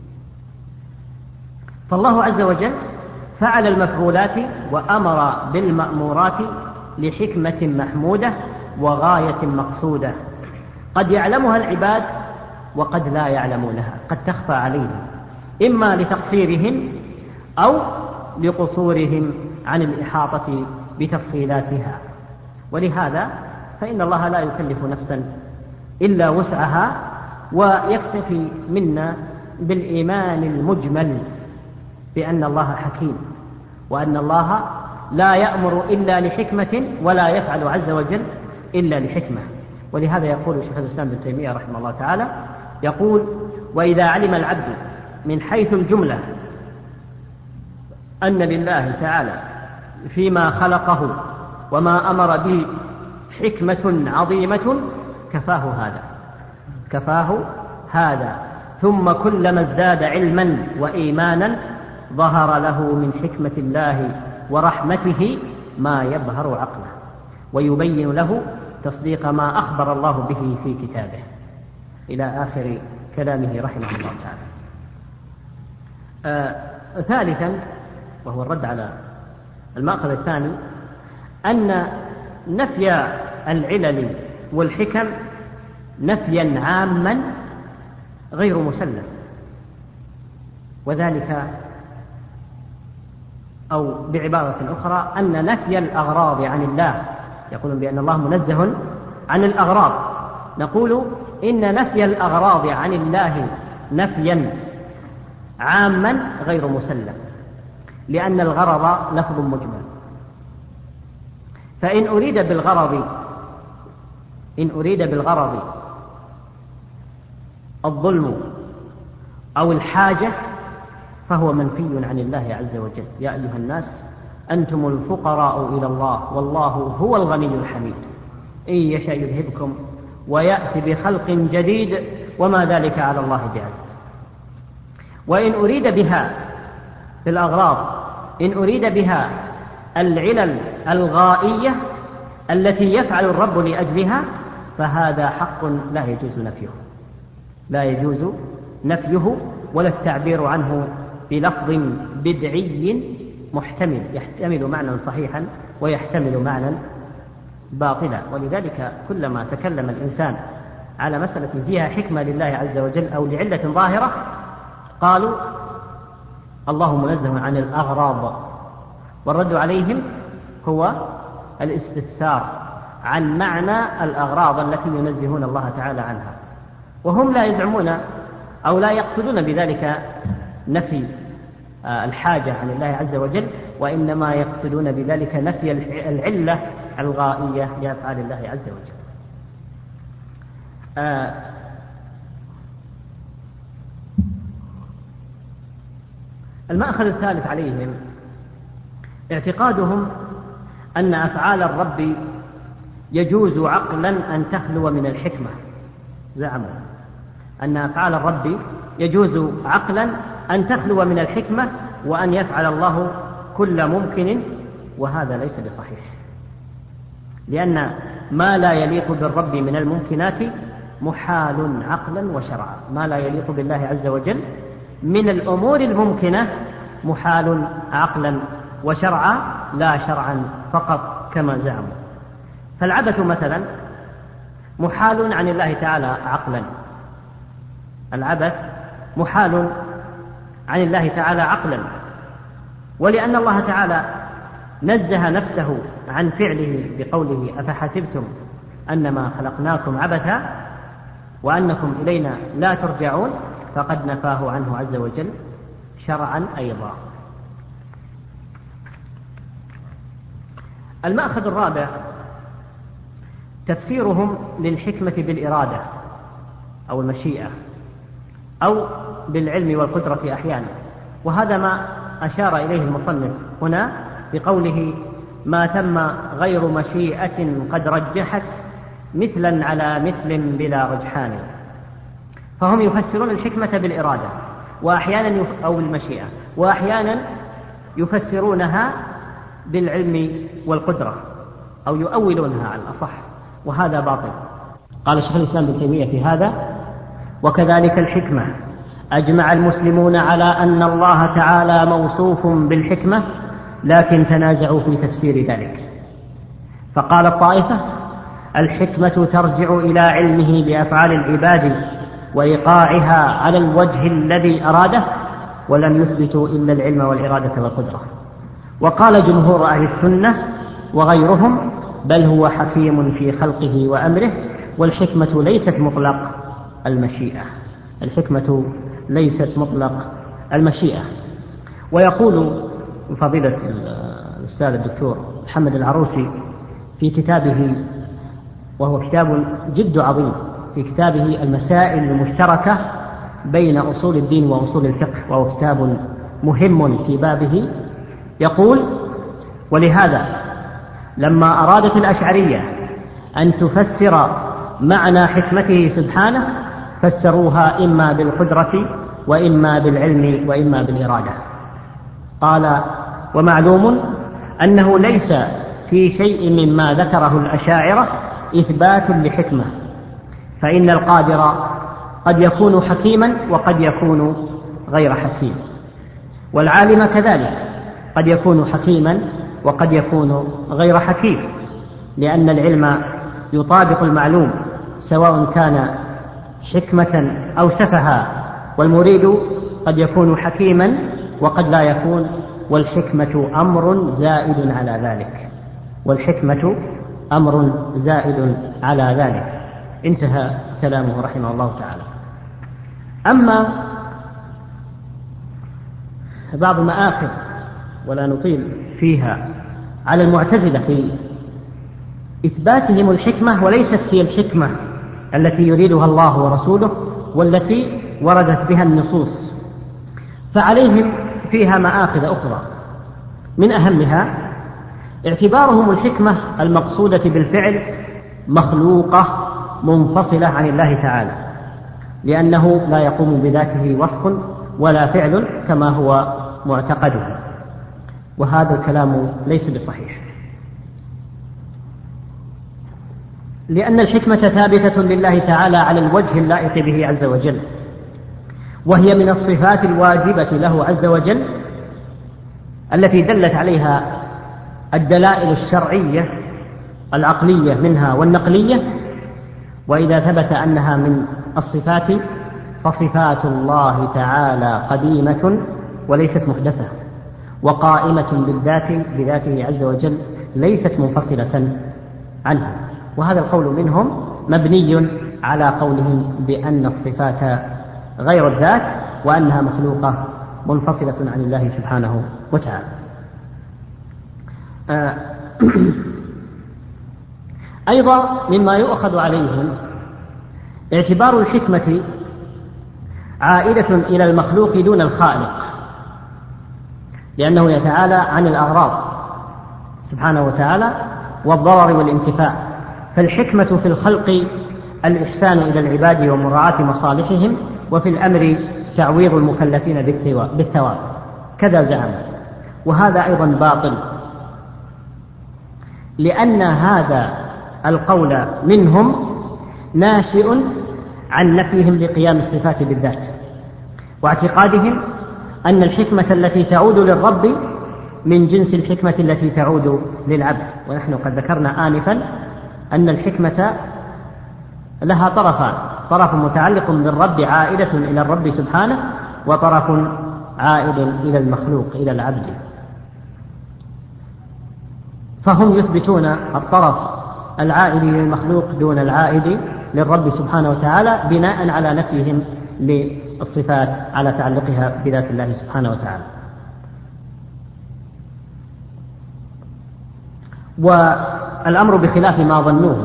فالله عز وجل فعل المفعولات وأمر بالمأمورات لحكمة محمودة وغاية مقصودة قد يعلمها العباد وقد لا يعلمونها، قد تخفى عليهم، إما لتقصيرهم أو لقصورهم عن الإحاطة بتفصيلاتها. ولهذا فإن الله لا يكلف نفسا إلا وسعها، ويكتفي منا بالإيمان المجمل بأن الله حكيم، وأن الله لا يأمر إلا لحكمة ولا يفعل عز وجل إلا لحكمة. ولهذا يقول شيخ الإسلام ابن تيمية رحمه الله تعالى، يقول: وإذا علم العبد من حيث الجملة أن لله تعالى فيما خلقه وما أمر به حكمة عظيمة كفاه هذا كفاه هذا ثم كلما ازداد علما وإيمانا ظهر له من حكمة الله ورحمته ما يبهر عقله ويبين له تصديق ما أخبر الله به في كتابه، إلى آخر كلامه رحمه الله تعالى. آه ثالثا، وهو الرد على المأخذ الثاني، أن نفي العلل والحكم نفيا عاما غير مسلم، وذلك أو بعبارة أخرى أن نفي الأغراض عن الله، يقولون بأن الله منزه عن الأغراض، نقول إن نفي الأغراض عن الله نفيا عاما غير مسلم، لأن الغرض لفظ مجمل، فإن أريد بالغرض إن أريد بالغرض الظلم أو الحاجة فهو منفي عن الله عز وجل. يا أيها الناس أنتم الفقراء إلى الله والله هو الغني الحميد، إن يشاء يذهبكم ويأتي بخلق جديد وما ذلك على الله بعزيز. وإن أريد بها بالأغراض إن أريد بها العلل الغائية التي يفعل الرب لأجلها فهذا حق لا يجوز نفيه لا يجوز نفيه ولا التعبير عنه بلفظ بدعي محتمل، يحتمل معنى صحيحا ويحتمل معنى باطلا. ولذلك كلما تكلم الإنسان على مسألة فيها حكمة لله عز وجل أو لعلة ظاهرة قالوا الله منزه عن الأغراض، والرد عليهم هو الاستفسار عن معنى الأغراض التي ينزهون الله تعالى عنها، وهم لا يزعمون أو لا يقصدون بذلك نفي الحاجة عن الله عز وجل، وإنما يقصدون بذلك نفي العلة الغائية لأفعال الله عز وجل. آه المأخذ الثالث عليهم اعتقادهم أن أفعال الرب يجوز عقلا أن تخلو من الحكمة. زعموا أن أفعال الرب يجوز عقلا أن تخلو من الحكمة وأن يفعل الله كل ممكن، وهذا ليس بصحيح، لأن ما لا يليق بالرب من الممكنات محال عقلا وشرعا. ما لا يليق بالله عز وجل من الأمور الممكنة محال عقلا وشرعا لا شرعا فقط كما زعموا. فالعبث مثلا محال عن الله تعالى عقلا، العبث محال عن الله تعالى عقلا، ولأن الله تعالى نزه نفسه عن فعله بقوله أفحسبتم أنما خلقناكم عبثا وأنكم إلينا لا ترجعون، فقد نفاه عنه عز وجل شرعا أيضا. المأخذ الرابع تفسيرهم للحكمة بالإرادة أو المشيئة أو بالعلم والقدرة أحيانا، وهذا ما أشار إليه المصنف هنا بقوله ما تم غير مشيئة قد رجحت مثلا على مثل بلا رجحان. فهم يفسرون الحكمة بالإرادة وأحيانا يف... أو بالمشيئة، وأحيانا يفسرونها بالعلم والقدرة أو يؤولونها على الأصح، وهذا باطل. قال شيخ الإسلام ابن تيمية في هذا: وكذلك الحكمة أجمع المسلمون على أن الله تعالى موصوف بالحكمة، لكن تنازعوا في تفسير ذلك. فقال الطائفة: الحكمة ترجع إلى علمه بأفعال العباد وإيقاعها على الوجه الذي أراده، ولم يثبتوا إلا العلم والإرادة والقدرة. وقال جمهور أهل السنة وغيرهم: بل هو حكيم في خلقه وأمره، والحكمة ليست مطلق المشيئة. الحكمة ليست مطلق المشيئة. ويقول فضيلة الأستاذ الدكتور محمد العروسي في كتابه، وهو كتاب جد عظيم، في كتابه المسائل المشتركة بين أصول الدين وأصول الفقه، وهو كتاب مهم في بابه، يقول: ولهذا لما أرادت الأشعرية أن تفسر معنى حكمته سبحانه فسروها إما بالقدرة وإما بالعلم وإما بالإرادة. قال: ومعلوم أنه ليس في شيء مما ذكره الأشاعرة إثبات لحكمة، فإن القادر قد يكون حكيما وقد يكون غير حكيم، والعالم كذلك قد يكون حكيما وقد يكون غير حكيم، لأن العلم يطابق المعلوم سواء كان حكمة أو سفها، والمريد قد يكون حكيما وقد لا يكون، والحكمة أمر زائد على ذلك والحكمة أمر زائد على ذلك. انتهى كلامه رحمه الله تعالى. أما بعض المآخذ ولا نطيل فيها على المعتزلة في إثباتهم الحكمة، وليست هي الحكمة التي يريدها الله ورسوله والتي وردت بها النصوص، فعليهم فيها مآخذ أخرى. من أهمها اعتبارهم الحكمة المقصودة بالفعل مخلوقة منفصلة عن الله تعالى، لأنه لا يقوم بذاته وصف ولا فعل كما هو معتقده، وهذا الكلام ليس بصحيح، لأن الحكمة ثابتة لله تعالى على الوجه اللائق به عز وجل، وهي من الصفات الواجبة له عز وجل التي دلت عليها الدلائل الشرعية العقلية منها والنقلية. وإذا ثبت أنها من الصفات فصفات الله تعالى قديمة وليست محدثة، وقائمة بالذات بذاته عز وجل ليست منفصلة عنه. وهذا القول منهم مبني على قولهم بأن الصفات غير الذات وأنها مخلوقة منفصلة عن الله سبحانه وتعالى. آه أيضا مما يؤخذ عليهم اعتبار الحكمة عائدة إلى المخلوق دون الخالق، لأنه يتعالى عن الأغراض سبحانه وتعالى والضرر والانتفاع، فالحكمة في الخلق الإحسان إلى العباد ومراعاة مصالحهم، وفي الأمر تعويض المكلفين بالثواب، كذا زعم. وهذا أيضا باطل، لأن هذا القول منهم ناشئ عن نفيهم لقيام الصفات بالذات، واعتقادهم أن الحكمة التي تعود للرب من جنس الحكمة التي تعود للعبد. ونحن قد ذكرنا آنفا أن الحكمة لها طرفان: طرف متعلق بالرب عائدة إلى الرب سبحانه، وطرف عائد إلى المخلوق إلى العبد. فهم يثبتون الطرف العائد للمخلوق دون العائد للرب سبحانه وتعالى بناء على نفيهم للصفات على تعلقها بذات الله سبحانه وتعالى. والأمر بخلاف ما ظنوه،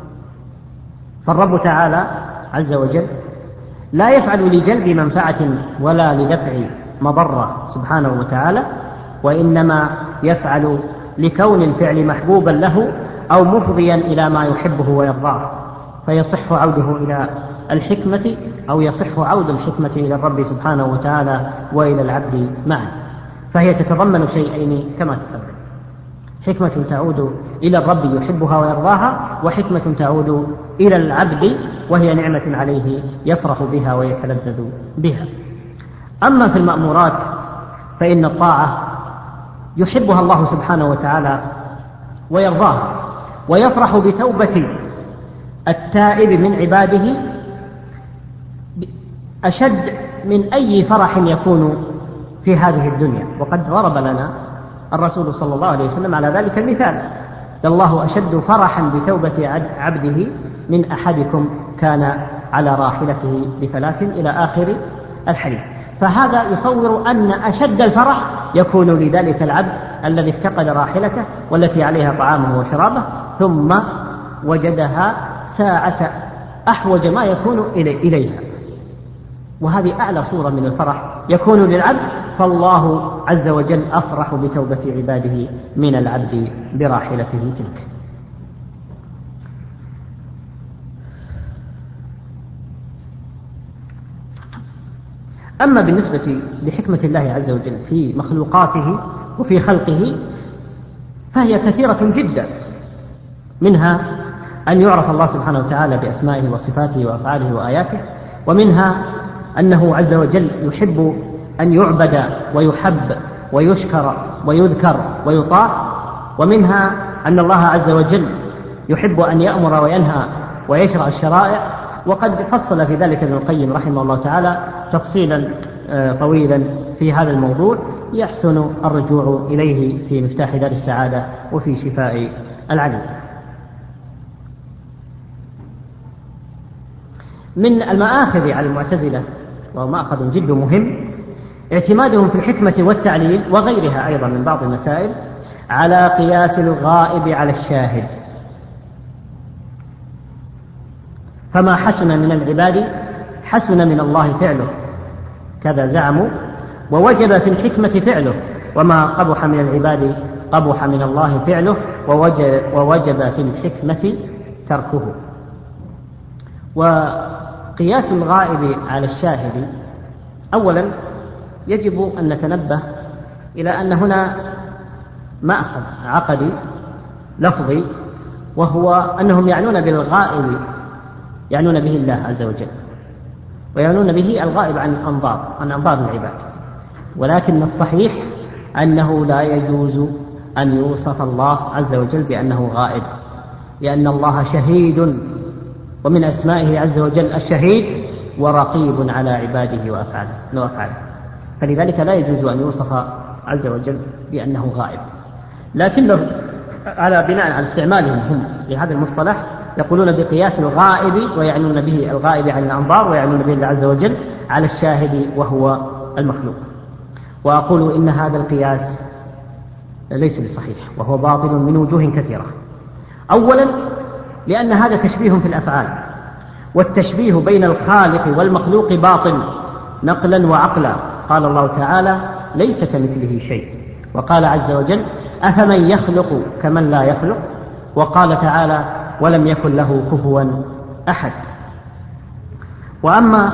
فالرب تعالى عز وجل لا يفعل لجلب منفعة ولا لدفع مضرة سبحانه وتعالى، وإنما يفعل لكون الفعل محبوبا له أو مفضيا إلى ما يحبه ويرضاه، فيصح عوده إلى الحكمة أو يصح عود الحكمة إلى الرب سبحانه وتعالى وإلى العبد معا، فهي تتضمن شيئين كما تقدم: حكمة تعود إلى الرب يحبها ويرضاها، وحكمة تعود إلى العبد وهي نعمة عليه يفرح بها ويتلذذ بها. أما في المأمورات فإن الطاعة يحبها الله سبحانه وتعالى ويرضاها، ويفرح بتوبة التائب من عباده أشد من أي فرح يكون في هذه الدنيا، وقد ضرب لنا الرسول صلى الله عليه وسلم على ذلك المثال: الله أشد فرحا بتوبة عبده من أحدكم كان على راحلته بفلاة إلى آخر الحديث. فهذا يصور أن أشد الفرح يكون لذلك العبد الذي افتقد راحلته والتي عليها طعامه وشرابه ثم وجدها ساعة أحوج ما يكون إليها، وهذه أعلى صورة من الفرح يكون للعبد، فالله عز وجل أفرح بتوبة عباده من العبد براحلته تلك. أما بالنسبة لحكمة الله عز وجل في مخلوقاته وفي خلقه فهي كثيرة جدا، منها أن يعرف الله سبحانه وتعالى بأسمائه وصفاته وأفعاله وآياته، ومنها أنه عز وجل يحب أن يعبد ويحب ويشكر ويذكر ويطاع، ومنها أن الله عز وجل يحب أن يأمر وينهى ويشرع الشرائع، وقد فصل في ذلك ابن القيم رحمه الله تعالى تفصيلا طويلا في هذا الموضوع يحسن الرجوع إليه في مفتاح دار السعادة وفي شفاء العليل. من المآخذ على المعتزلة، وهو مأخذ جد مهم، اعتمادهم في الحكمة والتعليل وغيرها أيضا من بعض المسائل على قياس الغائب على الشاهد، فما حسن من العباد حسن من الله فعله كذا زعموا، ووجب في الحكمة فعله، وما قبح من العباد قبح من الله فعله، ووجب, ووجب في الحكمة تركه. وقياس الغائب على الشاهد، أولا يجب أن نتنبه إلى أن هنا مأخذ عقدي لفظي، وهو أنهم يعنون بالغائب يعنون به الله عز وجل، ويعنون به الغائب عن الأنظار عن أنظار العباد، ولكن الصحيح أنه لا يجوز أن يوصف الله عز وجل بأنه غائب، لأن الله شهيد، ومن أسمائه عز وجل الشهيد، ورقيب على عباده وأفعاله وأفعاله، فلذلك لا يجوز أن يوصف عز وجل بأنه غائب. لكنه على بناء على استعمالهم هم لهذا المصطلح يقولون بقياس الغائب، ويعنون به الغائب عن الأنظار، ويعنون به الله عز وجل على الشاهد وهو المخلوق. وأقول إن هذا القياس ليس بصحيح، وهو باطل من وجوه كثيرة. أولا لأن هذا تشبيه في الأفعال، والتشبيه بين الخالق والمخلوق باطل نقلا وعقلا. قال الله تعالى: ليس كمثله شيء، وقال عز وجل: أفمن يخلق كمن لا يخلق، وقال تعالى: ولم يكن له كفوا أحد. وأما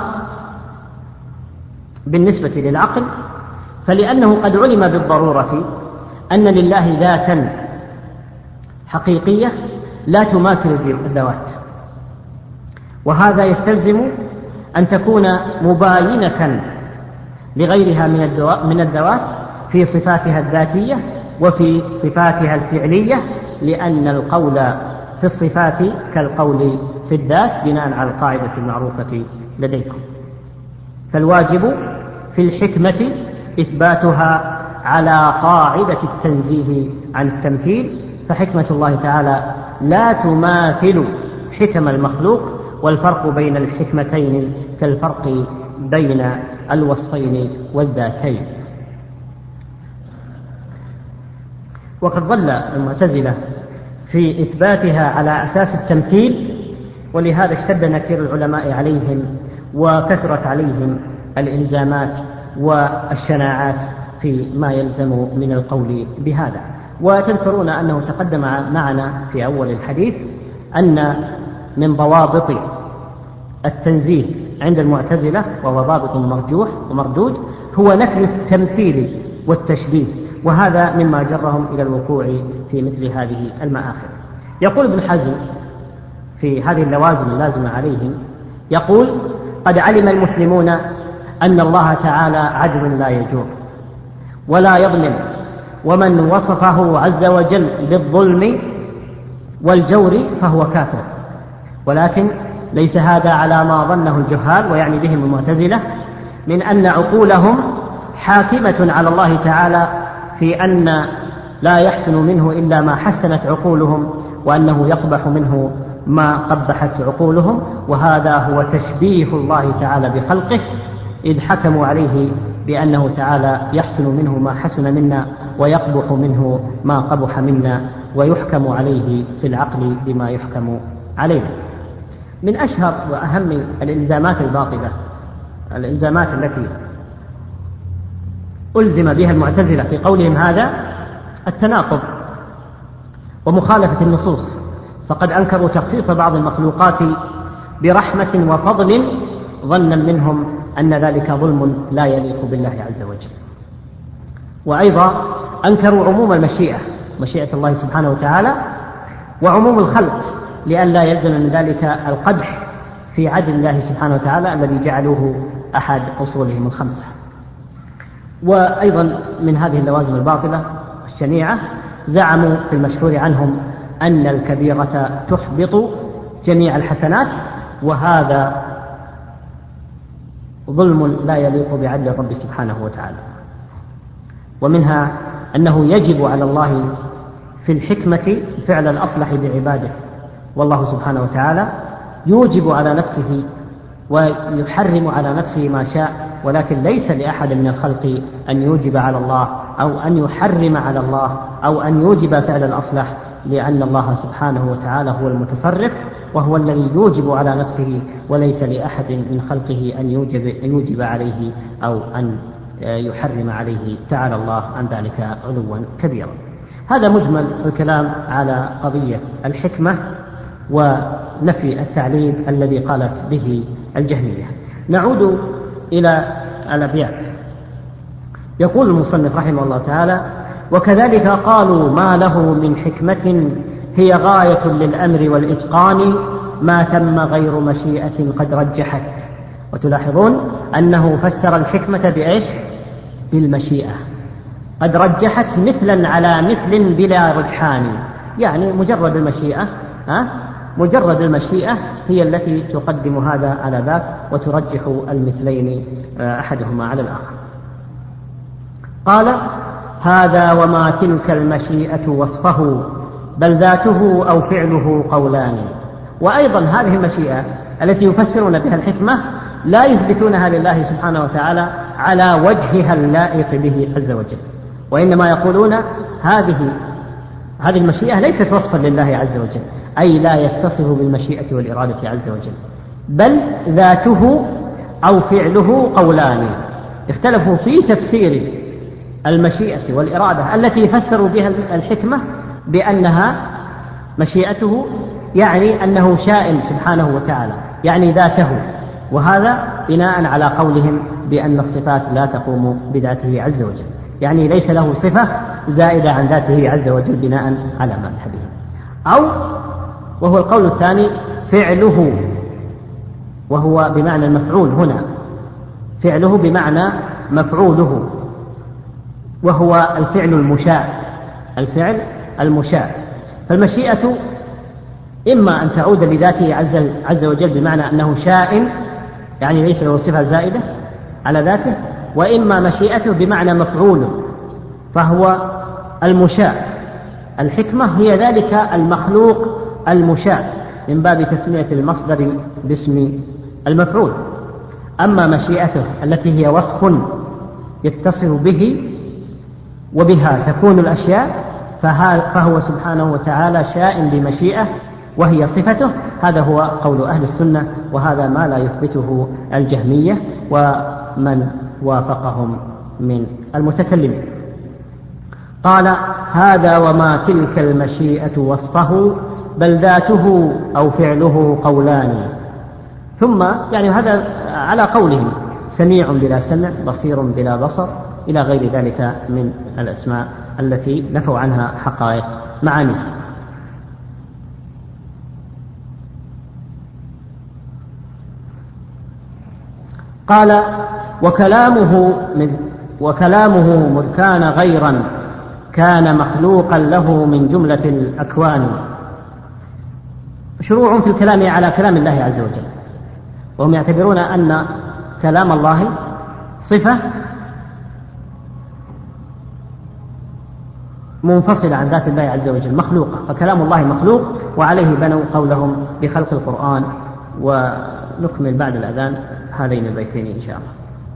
بالنسبة للعقل فلأنه قد علم بالضرورة أن لله ذاتا حقيقية لا تماثل الذوات، وهذا يستلزم أن تكون مباينة لغيرها من الذوات في صفاتها الذاتية وفي صفاتها الفعلية، لأن القول في الصفات كالقول في الذات بناء على القاعدة المعروفة لديكم. فالواجب في الحكمة إثباتها على قاعدة التنزيه عن التمثيل، فحكمة الله تعالى لا تماثل حكم المخلوق، والفرق بين الحكمتين كالفرق بين الوصفين والذاتين. وقد ظل المعتزلة في إثباتها على أساس التمثيل، ولهذا اشتد نكير العلماء عليهم وكثرت عليهم الإلزامات والشناعات في ما يلزم من القول بهذا. وتذكرون أنه تقدم معنا في أول الحديث أن من ضوابط التنزيه عند المعتزلة، وهو ضابط مرجوح ومردود، هو نفي التمثيل والتشبيه، وهذا مما جرهم إلى الوقوع في مثل هذه المآخذ. يقول ابن حزم في هذه اللوازم اللازمة عليهم، يقول: قد علم المسلمون أن الله تعالى عدل لا يجور ولا يظلم، ومن وصفه عز وجل بالظلم والجور فهو كافر، ولكن ليس هذا على ما ظنه الجهال، ويعني بهم المعتزلة، من أن عقولهم حاكمة على الله تعالى في أن لا يحسن منه إلا ما حسنت عقولهم، وأنه يقبح منه ما قبحت عقولهم، وهذا هو تشبيه الله تعالى بخلقه، إذ حكموا عليه بأنه تعالى يحسن منه ما حسن منا ويقبح منه ما قبح منا، ويحكم عليه في العقل بما يحكم عليه. من أشهر وأهم الإلزامات الباطلة، الإلزامات التي ألزم بها المعتزلة في قولهم هذا، التناقض ومخالفة النصوص، فقد أنكروا تخصيص بعض المخلوقات برحمة وفضل ظنا منهم أن ذلك ظلم لا يليق بالله عز وجل. وأيضا أنكروا عموم المشيئة، مشيئة الله سبحانه وتعالى، وعموم الخلق، لئلا يلزم من ذلك القدح في عدل الله سبحانه وتعالى الذي جعلوه أحد أصولهم الخمسة. وأيضا من هذه اللوازم الباطلة الشنيعة، زعموا في المشهور عنهم أن الكبيرة تحبط جميع الحسنات، وهذا ظلم لا يليق بعدل الرب سبحانه وتعالى. ومنها أنه يجب على الله في الحكمة فعل الأصلح بعباده، والله سبحانه وتعالى يوجب على نفسه ويحرم على نفسه ما شاء، ولكن ليس لأحد من الخلق أن يوجب على الله أو أن يحرم على الله أو أن يوجب فعل الأصلح، لأن الله سبحانه وتعالى هو المتصرف، وهو الذي يوجب على نفسه، وليس لأحد من خلقه أن يوجب, يوجب عليه أو أن يحرم عليه، تعالى الله عن ذلك علوا كبيرا. هذا مجمل الكلام على قضية الحكمة ونفي التعليل الذي قالت به الجهمية. نعود إلى الأبيات. يقول المصنف رحمه الله تعالى: وكذلك قالوا ما له من حكمة هي غاية للأمر والإتقان، ما تم غير مشيئة قد رجحت. وتلاحظون أنه فسر الحكمة بإيش؟ بالمشيئة، قد رجحت مثلا على مثل بلا رجحان، يعني مجرد المشيئة ها؟ مجرد المشيئة هي التي تقدم هذا على ذاك وترجح المثلين أحدهما على الآخر. قال: هذا وما تلك المشيئة وصفه، بل ذاته أو فعله قولان. وأيضا هذه المشيئة التي يفسرون بها الحكمة لا يثبتونها لله سبحانه وتعالى على وجهها اللائق به عز وجل، وإنما يقولون هذه هذه المشيئة ليست وصفا لله عز وجل، أي لا يتصف بالمشيئة والإرادة عز وجل، بل ذاته أو فعله قولان. اختلفوا في تفسير المشيئة والإرادة التي فسروا بها الحكمة بأنها مشيئته، يعني أنه شائن سبحانه وتعالى، يعني ذاته، وهذا بناء على قولهم بأن الصفات لا تقوم بذاته عز وجل، يعني ليس له صفة زائدة عن ذاته عز وجل بناء على مذهبهم. أو وهو القول الثاني فعله، وهو بمعنى المفعول هنا، فعله بمعنى مفعوله، وهو الفعل المشاء، الفعل المشاء. فالمشيئة إما أن تعود لذاته عز وجل بمعنى أنه شاء، يعني ليس له صفة زائدة على ذاته، وإما مشيئته بمعنى مفعول، فهو المشاء. الحكمة هي ذلك المخلوق المشاء من باب تسمية المصدر باسم المفعول. أما مشيئته التي هي وصف يتصف به وبها تكون الأشياء، فهو سبحانه وتعالى شاء بمشيئة وهي صفته. هذا هو قول أهل السنة، وهذا ما لا يثبته الجهمية ومن وافقهم من المتكلمين. قال: هذا وما تلك المشيئة وصفه، بل ذاته أو فعله قولان. ثم يعني هذا على قولهم سميع بلا سمع، بصير بلا بصر، إلى غير ذلك من الأسماء التي نفوا عنها حقائق معاني. قال وكلامه وكلامه مذ كان غيرا كان مخلوقا له من جملة الأكوان. شروع في الكلام على كلام الله عز وجل، وهم يعتبرون أن كلام الله صفة منفصلة عن ذات الله عز وجل مخلوقة، فكلام الله مخلوق، وعليه بنوا قولهم بخلق القرآن. ونكمل بعد الأذان هذين البيتين إن شاء الله.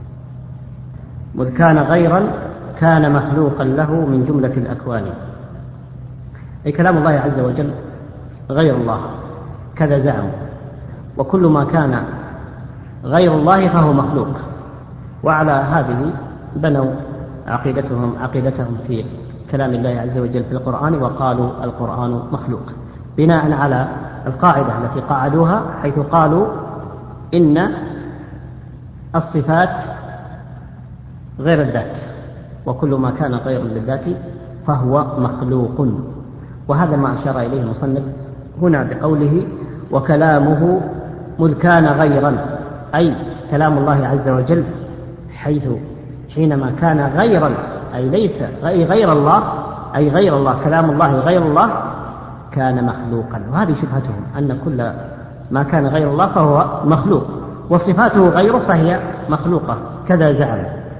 مذ كان غيرا كان مخلوقا له من جملة الأكوان، أي كلام الله عز وجل غير الله كذا زعموا، وكل ما كان غير الله فهو مخلوق. وعلى هذه بنوا عقيدتهم عقيدتهم في كلام الله عز وجل في القرآن، وقالوا القرآن مخلوق بناء على القاعدة التي قاعدوها، حيث قالوا إن الصفات غير الذات، وكل ما كان غير للذات فهو مخلوق. وهذا ما أشار إليه المصنف هنا بقوله وكلامه مذ كان غيرا، أي كلام الله عز وجل حيث حينما كان غيرا، أي ليس أي غير الله، أي غير الله كلام الله غير الله كان مخلوقا. وهذه شبهتهم أن كل ما كان غير الله فهو مخلوق، وصفاته غيره فهي مخلوقة كذا زعم.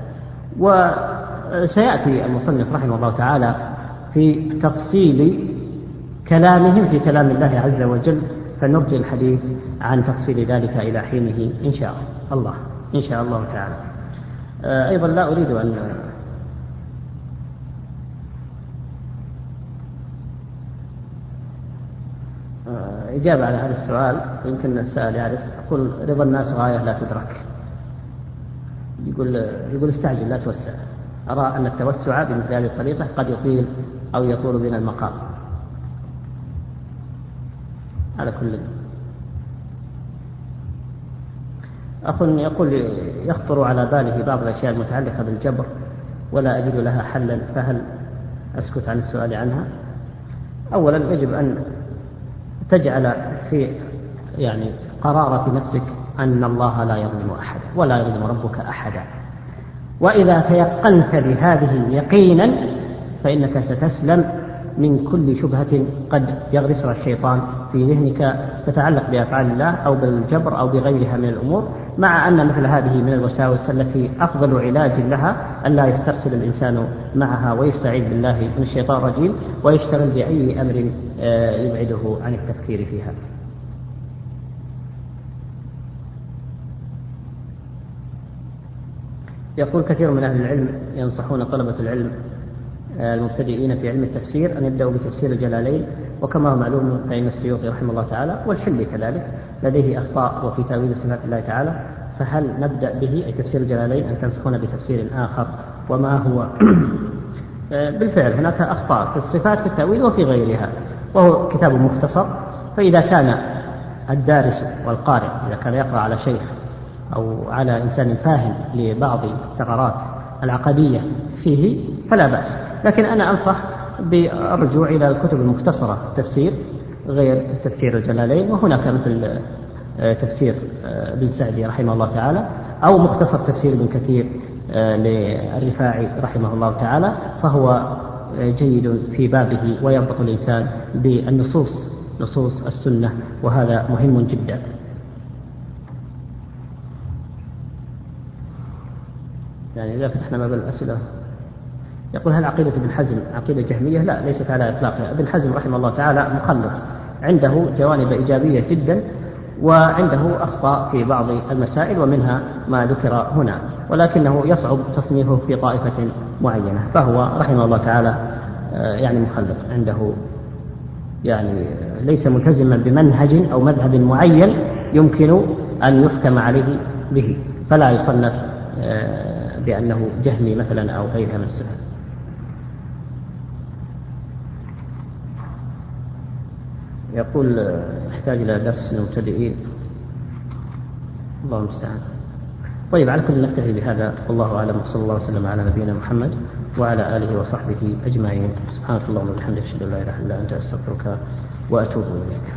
وسيأتي المصنف رحمه الله تعالى في تفصيل كلامهم في كلام الله عز وجل، فنرجي الحديث عن تفصيل ذلك إلى حينه إن شاء الله إن شاء الله تعالى. أيضا لا أريد أن إجابة على هذا السؤال، يمكن السائل يعرف. أقول رضا الناس غاية لا تدرك. يقول يقول استعجل لا توسع. أرى أن التوسع بمثل هذه الطريقة قد يطيل أو يطول بنا المقام. على كل أخ يقول يخطر على باله بعض الأشياء المتعلقة بالجبر ولا أجد لها حلا، فهل أسكت عن السؤال عنها؟ أولا يجب أن تجعل في يعني قرارة نفسك أن الله لا يظلم أحدا ولا يظلم ربك أحدا، وإذا تيقنت بهذه يقينا فإنك ستسلم من كل شبهة قد يغرسها الشيطان في ذهنك تتعلق بأفعال الله أو بالجبر أو بغيرها من الأمور، مع أن مثل هذه من الوساوس التي أفضل علاج لها أن لا يسترسل الإنسان معها ويستعيذ بالله من الشيطان الرجيم ويشتغل بأي أمر يبعده عن التفكير فيها. يقول كثير من أهل العلم ينصحون طلبة العلم المبتدئين في علم التفسير أن يبدأوا بتفسير الجلالين، وكما هو معلوم فإن السيوطي رحمه الله تعالى والحلي كذلك لديه أخطاء وفي تأويل صفات الله تعالى، فهل نبدأ به أي تفسير الجلالين أم تنصحون بتفسير آخر وما هو؟ بالفعل هناك أخطاء في الصفات في التأويل وفي غيرها، وهو كتاب مختصر، فإذا كان الدارس والقارئ إذا كان يقرأ على شيخ أو على إنسان فاهم لبعض الثغرات العقدية فيه فلا بأس، لكن أنا أنصح بالرجوع إلى الكتب المختصرة في التفسير غير تفسير الجلالين، وهناك مثل تفسير ابن سعدي رحمه الله تعالى أو مختصر تفسير ابن كثير للرفاعي رحمه الله تعالى، فهو جيد في بابه ويربط الإنسان بالنصوص نصوص السنة، وهذا مهم جدا. يعني إذا فتحنا باب الأسئلة يقول هل عقيدة ابن حزم عقيدة جهمية؟ لا، ليست على إطلاقها. ابن حزم رحمه الله تعالى مخلط، عنده جوانب إيجابية جدا وعنده أخطاء في بعض المسائل ومنها ما ذكر هنا، ولكنه يصعب تصنيفه في طائفة معينة، فهو رحمه الله تعالى يعني مخلط، عنده يعني ليس ملتزما بمنهج أو مذهب معين يمكن أن يحكم عليه به، فلا يصنف بأنه جهمي مثلا أو غيرها من الصفات. يقول احتاج إلى درس للمبتدئين الله المستعان. طيب، على كل نكتفي بهذا، والله أعلم، وصلى الله وسلم على نبينا محمد وعلى آله وصحبه أجمعين. سبحانك اللهم وبحمدك، أشهد أن لا إله إلا أنت، أستغفرك وأتوب إليك.